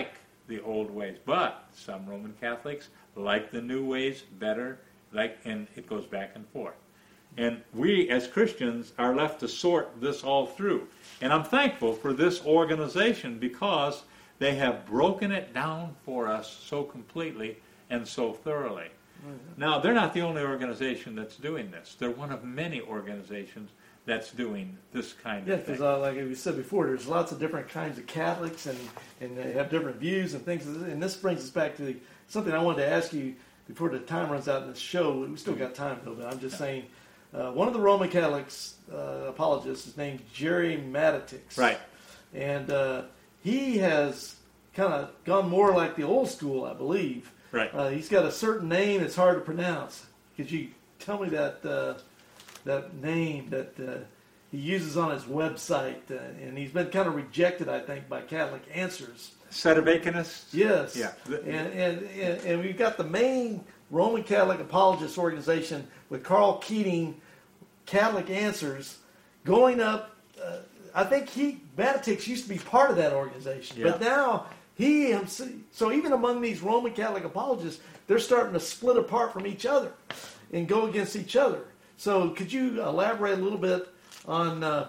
the old ways. But some Roman Catholics like the new ways better, like, and it goes back and forth. And we, as Christians, are left to sort this all through. And I'm thankful for this organization because they have broken it down for us so completely and so thoroughly. Mm-hmm. Now, they're not the only organization that's doing this. They're one of many organizations that's doing this kind yeah, of thing. Yeah, because uh, like we said before, there's lots of different kinds of Catholics, and, and they have different views and things. And this brings us back to the, something I wanted to ask you before the time runs out in this show. We still got time, though, but I'm just yeah. saying, uh, one of the Roman Catholics uh, apologists is named Jerry Matitix. Right. And uh, he has kind of gone more like the old school, I believe. Right. Uh, he's got a certain name that's hard to pronounce. Could you tell me that uh, that name that uh, he uses on his website? Uh, and he's been kind of rejected, I think, by Catholic Answers. Sedevacanists? Yes. Yeah. And, and, and, and we've got the main Roman Catholic Apologist organization with Carl Keating, Catholic Answers, going up. Uh, I think he, Matitix used to be part of that organization. Yeah. But now he, so even among these Roman Catholic apologists, they're starting to split apart from each other and go against each other. So could you elaborate a little bit on, uh,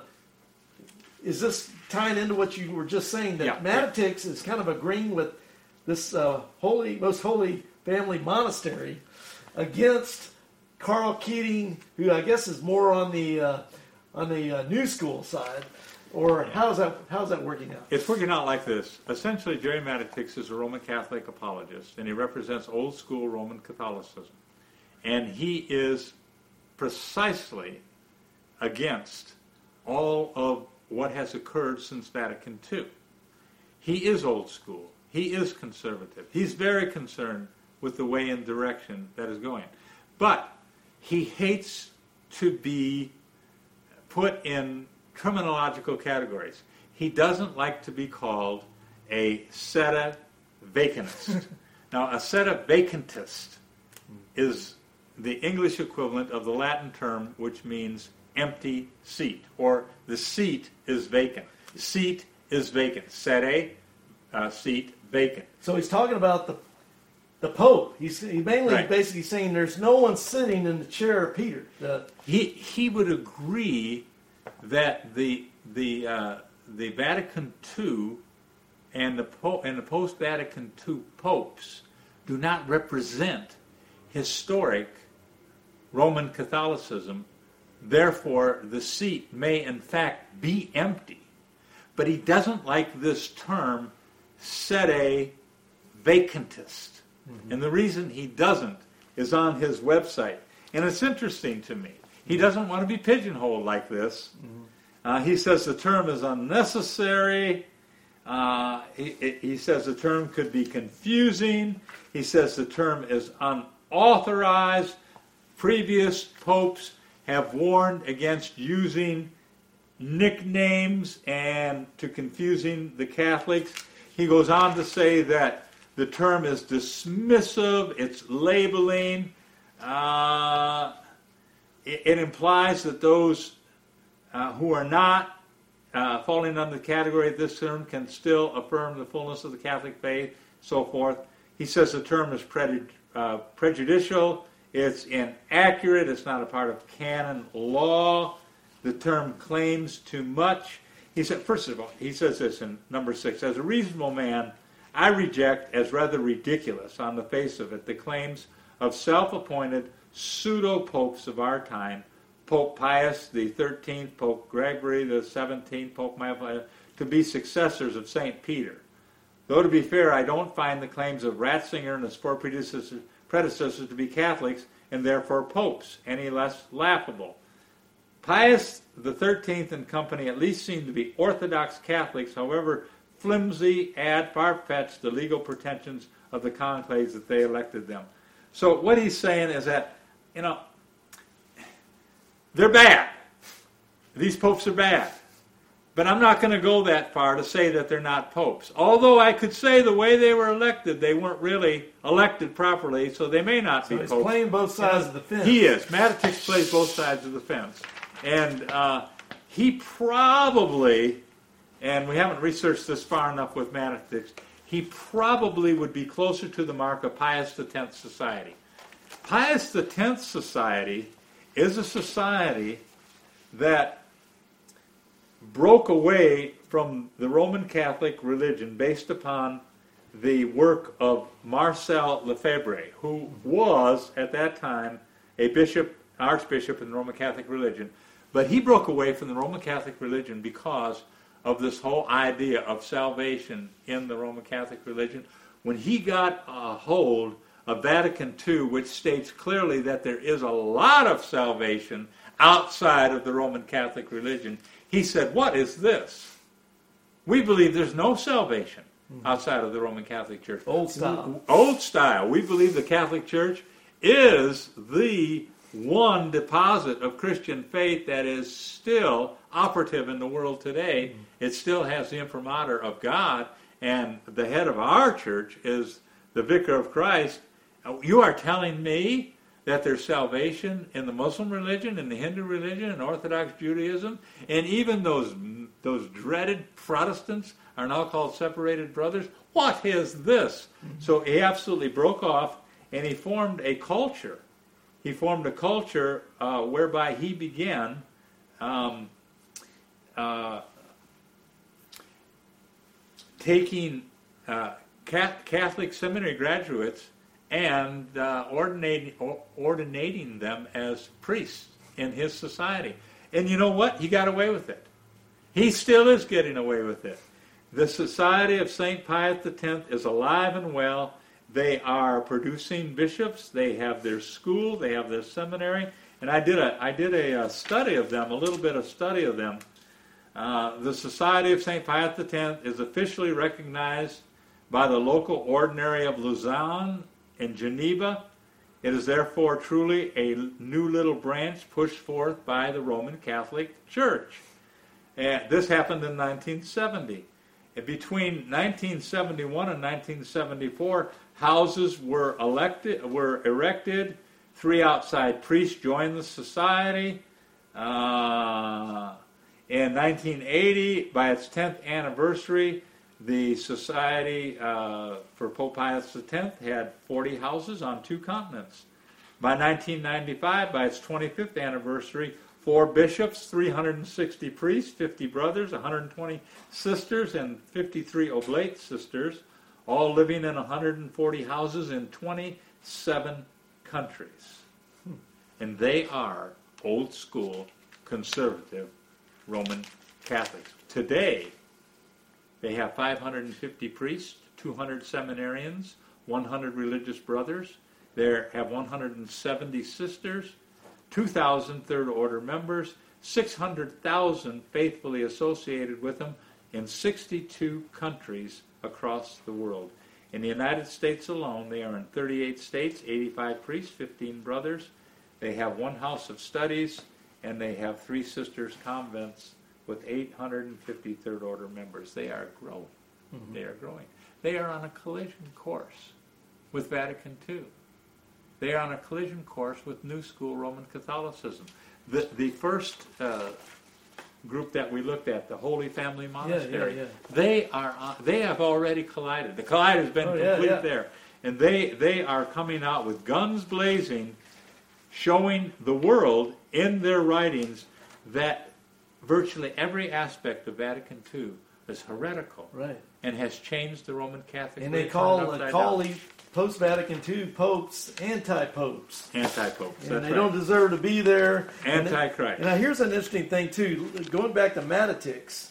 is this tying into what you were just saying, that yeah. Matitix is kind of agreeing with this uh, holy, most holy family monastery against Carl Keating, who I guess is more on the uh, on the uh, New School side, or how's that how's that working out? It's working out like this. Essentially, Jerry Matitix is a Roman Catholic apologist, and he represents old school Roman Catholicism, and he is precisely against all of what has occurred since Vatican Two. He is old school. He is conservative. He's very concerned with the way and direction that is going. But he hates to be put in terminological categories. He doesn't like to be called a sedevacantist. Now, a sedevacantist is the English equivalent of the Latin term which means empty seat, or the seat is vacant. Seat is vacant. Sede, uh, seat, vacant. So he's talking about the the Pope. He's he mainly Right. basically saying there's no one sitting in the chair of Peter. The, He he would agree that the the uh, the Vatican Two and the po- and the post Vatican Two popes do not represent historic Roman Catholicism. Therefore, the seat may in fact be empty. But he doesn't like this term sede vacantist. Mm-hmm. And the reason he doesn't is on his website. And it's interesting to me. He doesn't want to be pigeonholed like this. Mm-hmm. Uh, he says the term is unnecessary. Uh, he, he says the term could be confusing. He says the term is unauthorized. Previous popes have warned against using nicknames and to confusing the Catholics. He goes on to say that the term is dismissive, it's labeling. Uh, it, it implies that those uh, who are not uh, falling under the category of this term can still affirm the fullness of the Catholic faith, so forth. He says the term is pre- uh, prejudicial, it's inaccurate, it's not a part of canon law. The term claims too much. He said, first of all, he says this in number six, as a reasonable man, I reject as rather ridiculous on the face of it the claims of self-appointed pseudo-popes of our time, Pope Pius the thirteenth, Pope Gregory the seventeenth, Pope Michael, to be successors of Saint Peter. Though to be fair, I don't find the claims of Ratzinger and his four predecessors, predecessors to be Catholics and therefore popes any less laughable. Pius the thirteenth and company at least seem to be Orthodox Catholics, however flimsy and far-fetched the legal pretensions of the conclaves that they elected them. So what he's saying is that, you know, they're bad. These popes are bad. But I'm not going to go that far to say that they're not popes. Although I could say the way they were elected, they weren't really elected properly, so they may not so be he's popes. playing both sides of the fence. He is. Matitix plays both sides of the fence. And uh, he probably, and we haven't researched this far enough with Matitix, he probably would be closer to the mark of Pius the Tenth Society. Pius the Tenth Society is a society that broke away from the Roman Catholic religion based upon the work of Marcel Lefebvre, who was, at that time, a bishop, archbishop in the Roman Catholic religion. But he broke away from the Roman Catholic religion because of this whole idea of salvation in the Roman Catholic religion. When he got a hold of Vatican Two, which states clearly that there is a lot of salvation outside of the Roman Catholic religion, he said, what is this? We believe there's no salvation outside of the Roman Catholic Church. Old style. Old style. We believe the Catholic Church is the one deposit of Christian faith that is still operative in the world today. Mm-hmm. It still has the imprimatur of God, and the head of our church is the Vicar of Christ. You are telling me that there's salvation in the Muslim religion, in the Hindu religion, in Orthodox Judaism, and even those those dreaded Protestants are now called separated brothers? What is this? Mm-hmm. So he absolutely broke off, and he formed a culture. He formed a culture uh, whereby he began um, uh, taking uh, Catholic seminary graduates and uh, ordinating, ordinating them as priests in his society. And you know what? He got away with it. He still is getting away with it. The Society of Saint Pius the Tenth is alive and well. They are producing bishops. They have their school. They have their seminary. And I did a I did a, a study of them, a little bit of study of them. Uh, the Society of Saint Pius the Tenth is officially recognized by the local ordinary of Lausanne in Geneva. It is therefore truly a new little branch pushed forth by the Roman Catholic Church. And this happened in nineteen seventy. And between nineteen seventy-one and nineteen seventy-four, houses were elected, were erected. Three outside priests joined the society. Uh, in nineteen eighty, by its tenth anniversary, the Society uh, for Pope Pius the Tenth had forty houses on two continents. By nineteen ninety-five, by its twenty-fifth anniversary, four bishops, three hundred sixty priests, fifty brothers, one hundred twenty sisters, and fifty-three oblate sisters, all living in one hundred forty houses in twenty-seven countries. Hmm. And they are old school, conservative Roman Catholics. Today, they have five hundred fifty priests, two hundred seminarians, one hundred religious brothers. They have one hundred seventy sisters, two thousand third order members, six hundred thousand faithfully associated with them in sixty-two countries across the world. In the United States alone, they are in thirty-eight states, eighty-five priests, fifteen brothers. They have one house of studies, and they have three sisters' convents with eight hundred fifty third order members. They are growing. Mm-hmm. They are growing. They are on a collision course with Vatican Two. They are on a collision course with New School Roman Catholicism. The the first uh, group that we looked at, the Holy Family Monastery, yeah, yeah, yeah. they are uh, they have already collided. The collide has been oh, complete yeah, yeah. there, and they they are coming out with guns blazing, showing the world in their writings that virtually every aspect of Vatican Two is heretical, right, and has changed the Roman Catholic. And they call they call these post-Vatican Two popes anti-popes. Anti-popes. And that's they right. don't deserve to be there. Antichrist. And now here's an interesting thing too. Going back to Matitix,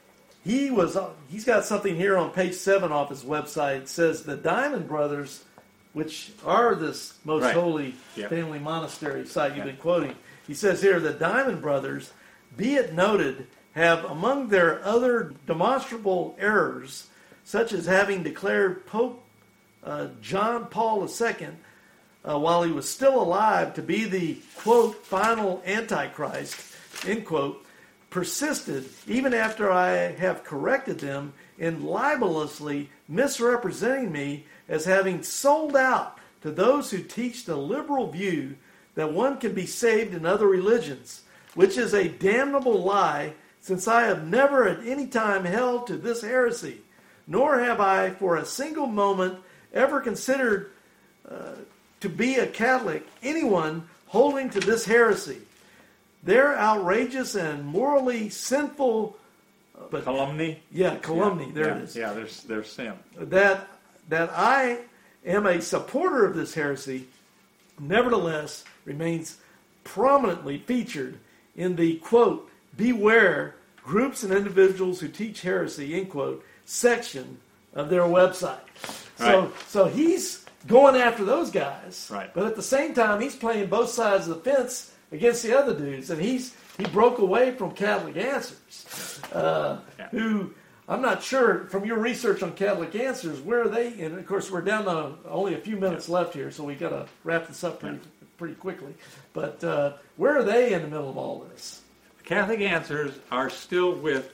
he was he's got something here on page seven off his website. It says the Diamond Brothers, which are this most right. holy yep. family monastery site you've yep. been quoting. He says here the Diamond Brothers, be it noted, have among their other demonstrable errors, such as having declared Pope uh, John Paul the Second, uh, while he was still alive, to be the, quote, final Antichrist, end quote, persisted even after I have corrected them in libelously misrepresenting me as having sold out to those who teach the liberal view that one can be saved in other religions, which is a damnable lie, since I have never at any time held to this heresy. nor have I for a single moment ever considered uh, to be a Catholic anyone holding to this heresy. Their outrageous and morally sinful uh, but, calumny. Yeah, calumny. Yeah, there yeah, it is. Yeah, there's there's sin. That that I am a supporter of this heresy, nevertheless remains prominently featured in the, quote, beware groups and individuals who teach heresy, end quote, section of their website. So, Right. so he's going after those guys, Right. but at the same time, he's playing both sides of the fence against the other dudes, and he's he broke away from Catholic Answers, uh, Yeah. who I'm not sure from your research on Catholic Answers where are they. And of course, we're down to only a few minutes Yeah. left here, so we got to wrap this up pretty pretty quickly. But uh, where are they in the middle of all this? Catholic Answers are still with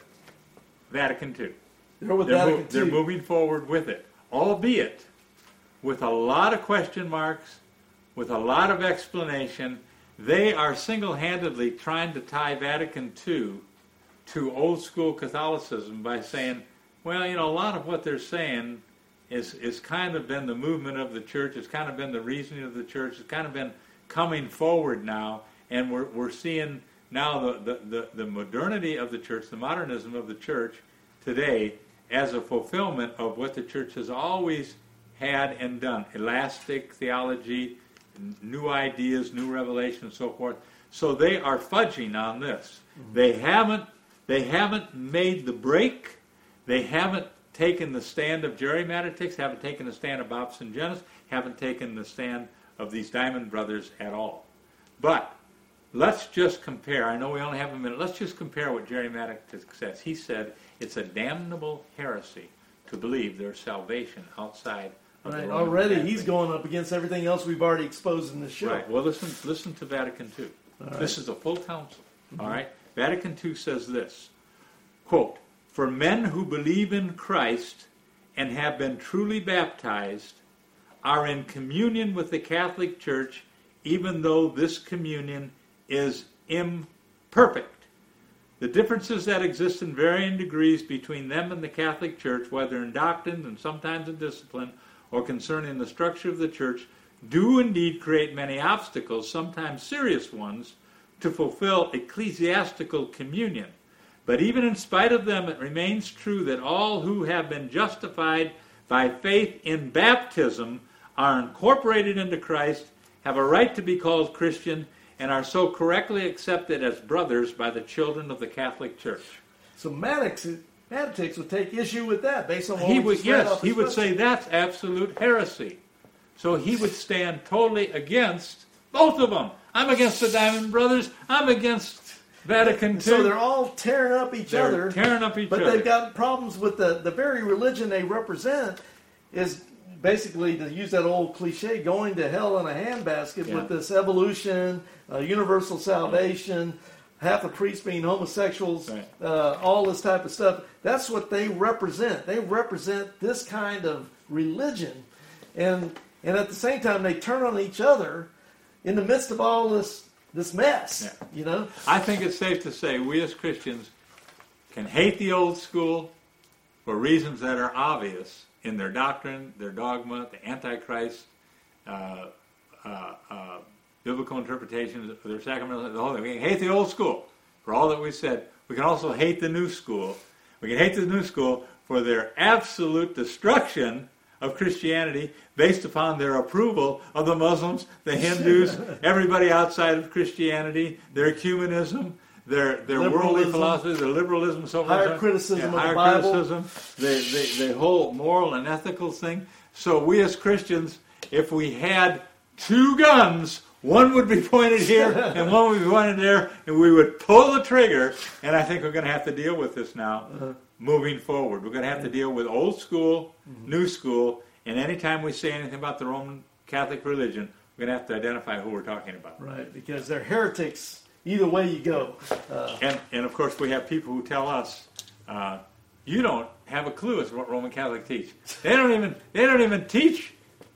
Vatican Two. They're with They're, Vatican mo- they're II. moving forward with it, albeit with a lot of question marks, with a lot of explanation. They are single-handedly trying to tie Vatican Two to old school Catholicism by saying, well, you know, a lot of what they're saying is is kind of been the movement of the church. It's kind of been the reasoning of the church. It's kind of been coming forward now, and we're we're seeing now the, the, the, the modernity of the church, the modernism of the church today as a fulfillment of what the church has always had and done. Elastic theology, n- new ideas, new revelation, and so forth. So they are fudging on this. Mm-hmm. They haven't they haven't made the break. They haven't taken the stand of Jerry Matitix, haven't taken the stand of Bob Syngenis, haven't taken the stand of these Diamond Brothers at all. But let's just compare. I know we only have a minute. Let's just compare what Jerry Matitix says. He said it's a damnable heresy to believe there's salvation outside of Right. the Roman Already, Catholic. he's going up against everything else we've already exposed in this show. Right. Well, listen, listen to Vatican Two. All right. This is a full council. Mm-hmm. All right. Vatican Two says this, quote, "For men who believe in Christ and have been truly baptized are in communion with the Catholic Church, even though this communion is imperfect. The differences that exist in varying degrees between them and the Catholic Church, whether in doctrines and sometimes in discipline, or concerning the structure of the Church, do indeed create many obstacles, sometimes serious ones, to fulfill ecclesiastical communion. But even in spite of them, it remains true that all who have been justified by faith in baptism are incorporated into Christ, have a right to be called Christian, and are so correctly accepted as brothers by the children of the Catholic Church." So Matitix, Matitix would take issue with that based on what He we would, just read yes, off he his would website. say that's absolute heresy. So he would stand totally against both of them. I'm against the Diamond Brothers. I'm against Vatican Two. So they're all tearing up each They're other. tearing up each but other. they've got problems with the, the very religion they represent is basically, to use that old cliche, going to hell in a handbasket Yeah. with this evolution, uh, universal salvation, half the priests being homosexuals, Right. uh, all this type of stuff. That's what they represent. They represent this kind of religion. And and at the same time, they turn on each other in the midst of all this this mess. Yeah. You know? I think it's safe to say we as Christians can hate the old school for reasons that are obvious in their doctrine, their dogma, the Antichrist, uh, uh, uh, biblical interpretations of their sacramental, the whole thing. We can hate the old school for all that we said. We can also hate the new school. We can hate the new school for their absolute destruction of Christianity based upon their approval of the Muslims, the Hindus, everybody outside of Christianity, their ecumenism, their their worldly Liberalism. philosophy, their liberalism, so Higher forth. criticism of the higher Bible. criticism, the, the, the whole moral and ethical thing. So we as Christians, if we had two guns, one would be pointed here and one would be pointed there, and we would pull the trigger, and I think we're going to have to deal with this now. Uh-huh. Moving forward, we're going to have to deal with old school, Mm-hmm. new school, and anytime we say anything about the Roman Catholic religion, we're going to have to identify who we're talking about. Right, because they're heretics either way you go. Uh, And, and of course, we have people who tell us, uh, "You don't have a clue as to what Roman Catholics teach. They don't even they don't even teach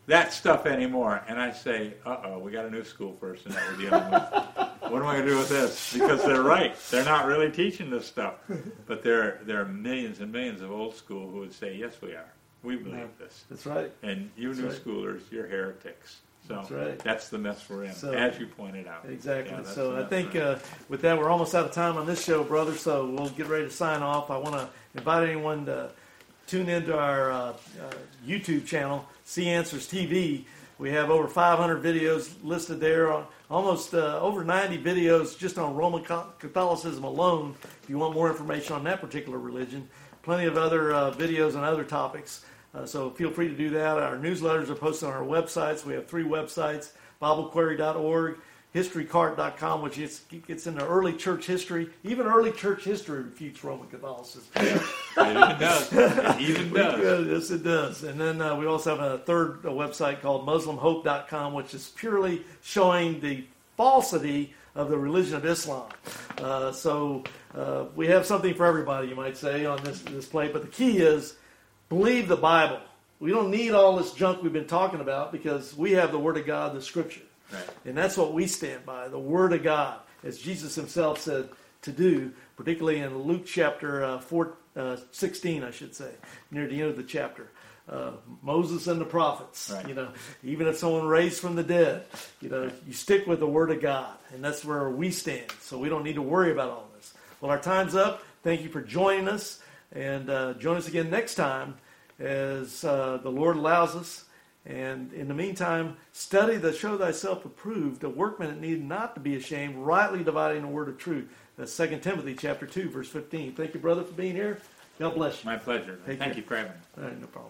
that stuff anymore. And I say, uh-oh, we got a new school person that we're dealing with. What am I going to do with this? Because they're right. They're not really teaching this stuff. But there, there are millions and millions of old school who would say, yes, we are. We believe Yeah, this. That's right. And you That's new right. schoolers, you're heretics. So That's right. that's the mess we're in, So- as you pointed out. Exactly. Yeah, that's So the I mess think we're in. uh, with that, we're almost out of time on this show, brother. So we'll get ready to sign off. I want to invite anyone to tune into our uh, uh, YouTube channel, See Answers T V. We have over five hundred videos listed there, on almost uh, over ninety videos just on Roman Catholicism alone. If you want more information on that particular religion, plenty of other uh, videos on other topics. Uh, so feel free to do that. Our newsletters are posted on our websites. We have three websites: Bible Query dot org, History Cart dot com, which gets, gets into early church history. Even early church history refutes Roman Catholicism. It even does. It even does. Yes, it does. And then uh, we also have a third uh, website called Muslim Hope dot com, which is purely showing the falsity of the religion of Islam. Uh, so uh, we have something for everybody, you might say, on this, this plate. But the key is believe the Bible. We don't need all this junk we've been talking about because we have the Word of God, the Scripture. Right. And that's what we stand by, the Word of God, as Jesus himself said to do, particularly in Luke chapter uh, four, uh, sixteen, I should say, near the end of the chapter. Uh, Moses and the prophets, Right. you know, even if someone raised from the dead, you know, you stick with the Word of God, and that's where we stand. So we don't need to worry about all this. Well, our time's up. Thank you for joining us, and uh, join us again next time as uh, the Lord allows us. And in the meantime, study the show thyself approved, a workman that need not to be ashamed, rightly dividing the word of truth. That's Second Timothy chapter two, verse fifteen. Thank you, brother, for being here. God bless you. My pleasure. Take Thank care. you for having me. All right, no problem.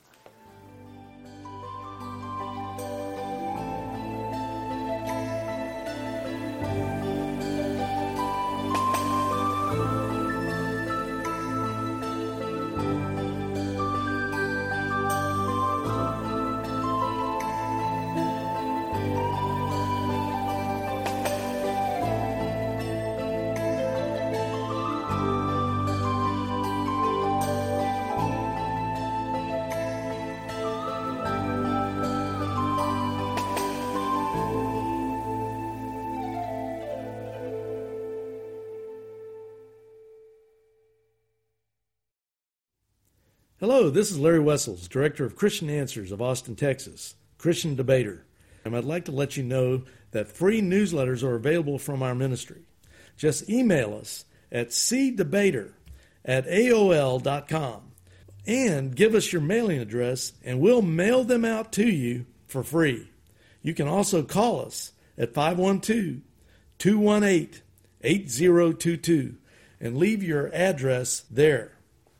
Hello, this is Larry Wessels, Director of Christian Answers of Austin, Texas, Christian debater. And I'd like to let you know that free newsletters are available from our ministry. Just email us at c debater at a o l dot com and give us your mailing address, and we'll mail them out to you for free. You can also call us at five one two, two one eight, eight zero two two and leave your address there.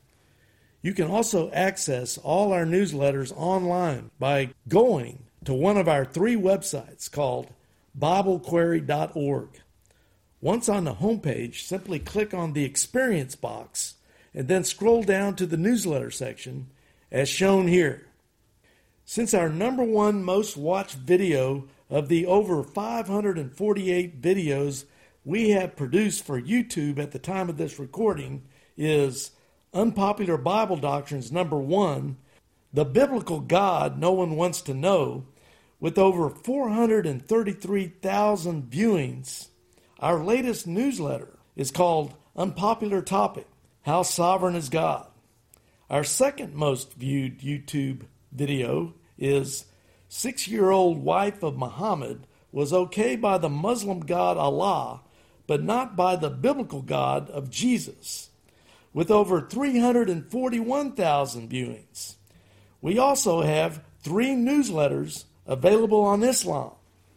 You can also access all our newsletters online by going to one of our three websites called Bible Query dot org. Once on the homepage, simply click on the Experience box and then scroll down to the newsletter section as shown here. Since our number one most watched video of the over five hundred forty-eight videos we have produced for YouTube at the time of this recording is Unpopular Bible Doctrines number one, The Biblical God No One Wants to Know, with over four hundred thirty-three thousand viewings. Our latest newsletter is called Unpopular Topic, How Sovereign is God. Our second most viewed YouTube video is Six-Year-Old Wife of Muhammad was okay by the Muslim God Allah, but not by the biblical God of Jesus, with over three hundred forty-one thousand viewings. We also have three newsletters available on Islam.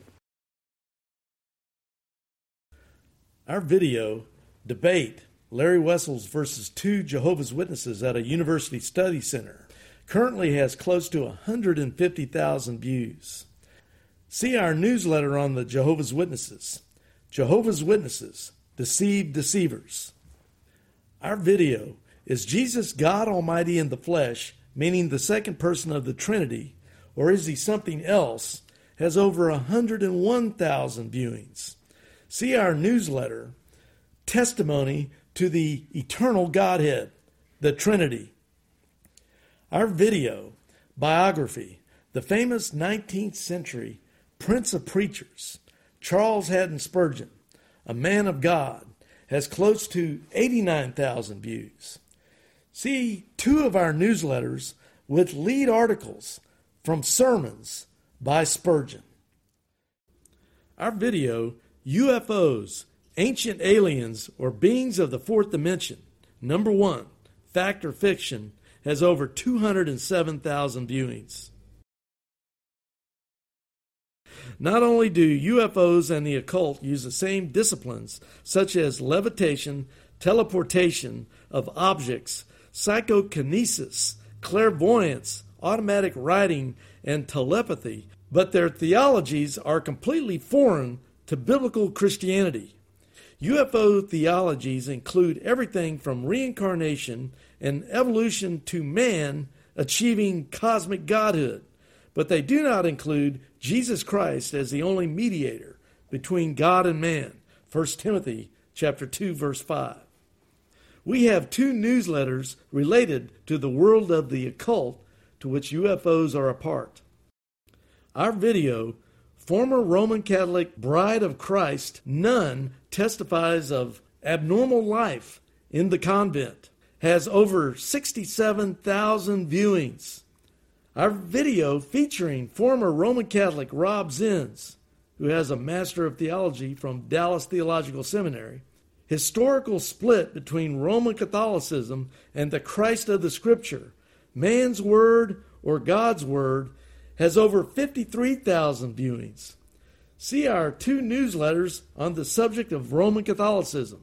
Our video, Debate, Larry Wessels versus two Jehovah's Witnesses at a University Study Center, currently has close to one hundred fifty thousand views. See our newsletter on the Jehovah's Witnesses. Jehovah's Witnesses, Deceived Deceivers. Our video is Jesus God Almighty in the flesh, meaning the second person of the Trinity, or is he something else, has over one hundred one thousand viewings. See our newsletter, Testimony to the Eternal Godhead, the Trinity. Our video, Biography, The famous nineteenth century Prince of Preachers, Charles Haddon Spurgeon, a man of God, has close to eighty-nine thousand views. See two of our newsletters with lead articles from sermons by Spurgeon. Our video, U F Os, Ancient Aliens, or Beings of the Fourth Dimension, number one, Fact or Fiction, has over two hundred seven thousand viewings. Not only do U F Os and the occult use the same disciplines, such as levitation, teleportation of objects, psychokinesis, clairvoyance, automatic writing, and telepathy, but their theologies are completely foreign to biblical Christianity. U F O theologies include everything from reincarnation and evolution to man achieving cosmic godhood, but they do not include Jesus Christ as the only mediator between God and man, First Timothy chapter two, verse five. We have two newsletters related to the world of the occult to which U F Os are a part. Our video, Former Roman Catholic Bride of Christ Nun Testifies of Abnormal Life in the Convent, has over sixty-seven thousand viewings. Our video featuring former Roman Catholic Rob Zins, who has a Master of Theology from Dallas Theological Seminary, Historical Split Between Roman Catholicism and the Christ of the Scripture, Man's Word or God's Word, has over fifty-three thousand viewings. See our two newsletters on the subject of Roman Catholicism.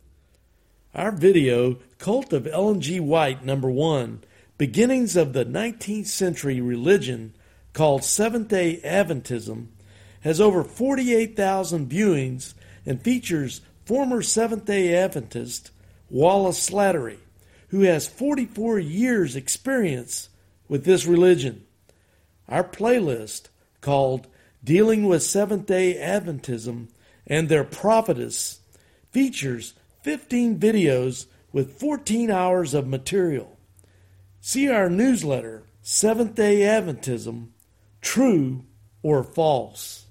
Our video, Cult of Ellen G. White, number one, Beginnings of the nineteenth Century Religion, called Seventh-day Adventism, has over forty-eight thousand viewings and features former Seventh-day Adventist Wallace Slattery, who has forty-four years' experience with this religion. Our playlist, called Dealing with Seventh-day Adventism and Their Prophetess, features fifteen videos with fourteen hours of material. See our newsletter, Seventh-day Adventism, True or False.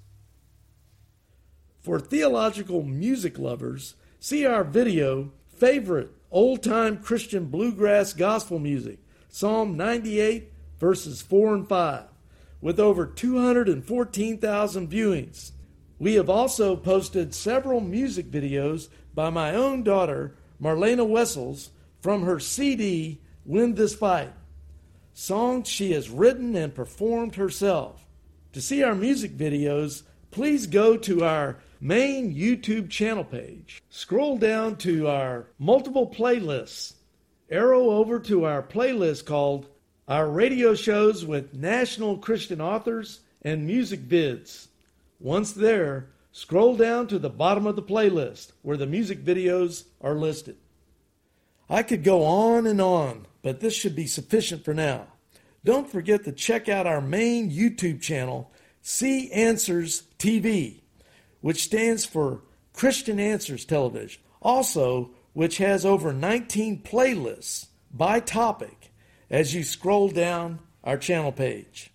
For theological music lovers, see our video, Favorite Old-Time Christian Bluegrass Gospel Music, Psalm ninety-eight, verses four and five, with over two hundred fourteen thousand viewings. We have also posted several music videos by my own daughter, Marlena Wessels, from her C D, Win This Fight, songs she has written and performed herself. To see our music videos, please go to our main YouTube channel page. Scroll down to our multiple playlists. Arrow over to our playlist called Our Radio Shows with National Christian Authors and Music Vids. Once there, scroll down to the bottom of the playlist where the music videos are listed. I could go on and on, but this should be sufficient for now. Don't forget to check out our main YouTube channel, See Answers T V, which stands for Christian Answers Television. Also, which has over nineteen playlists by topic as you scroll down our channel page.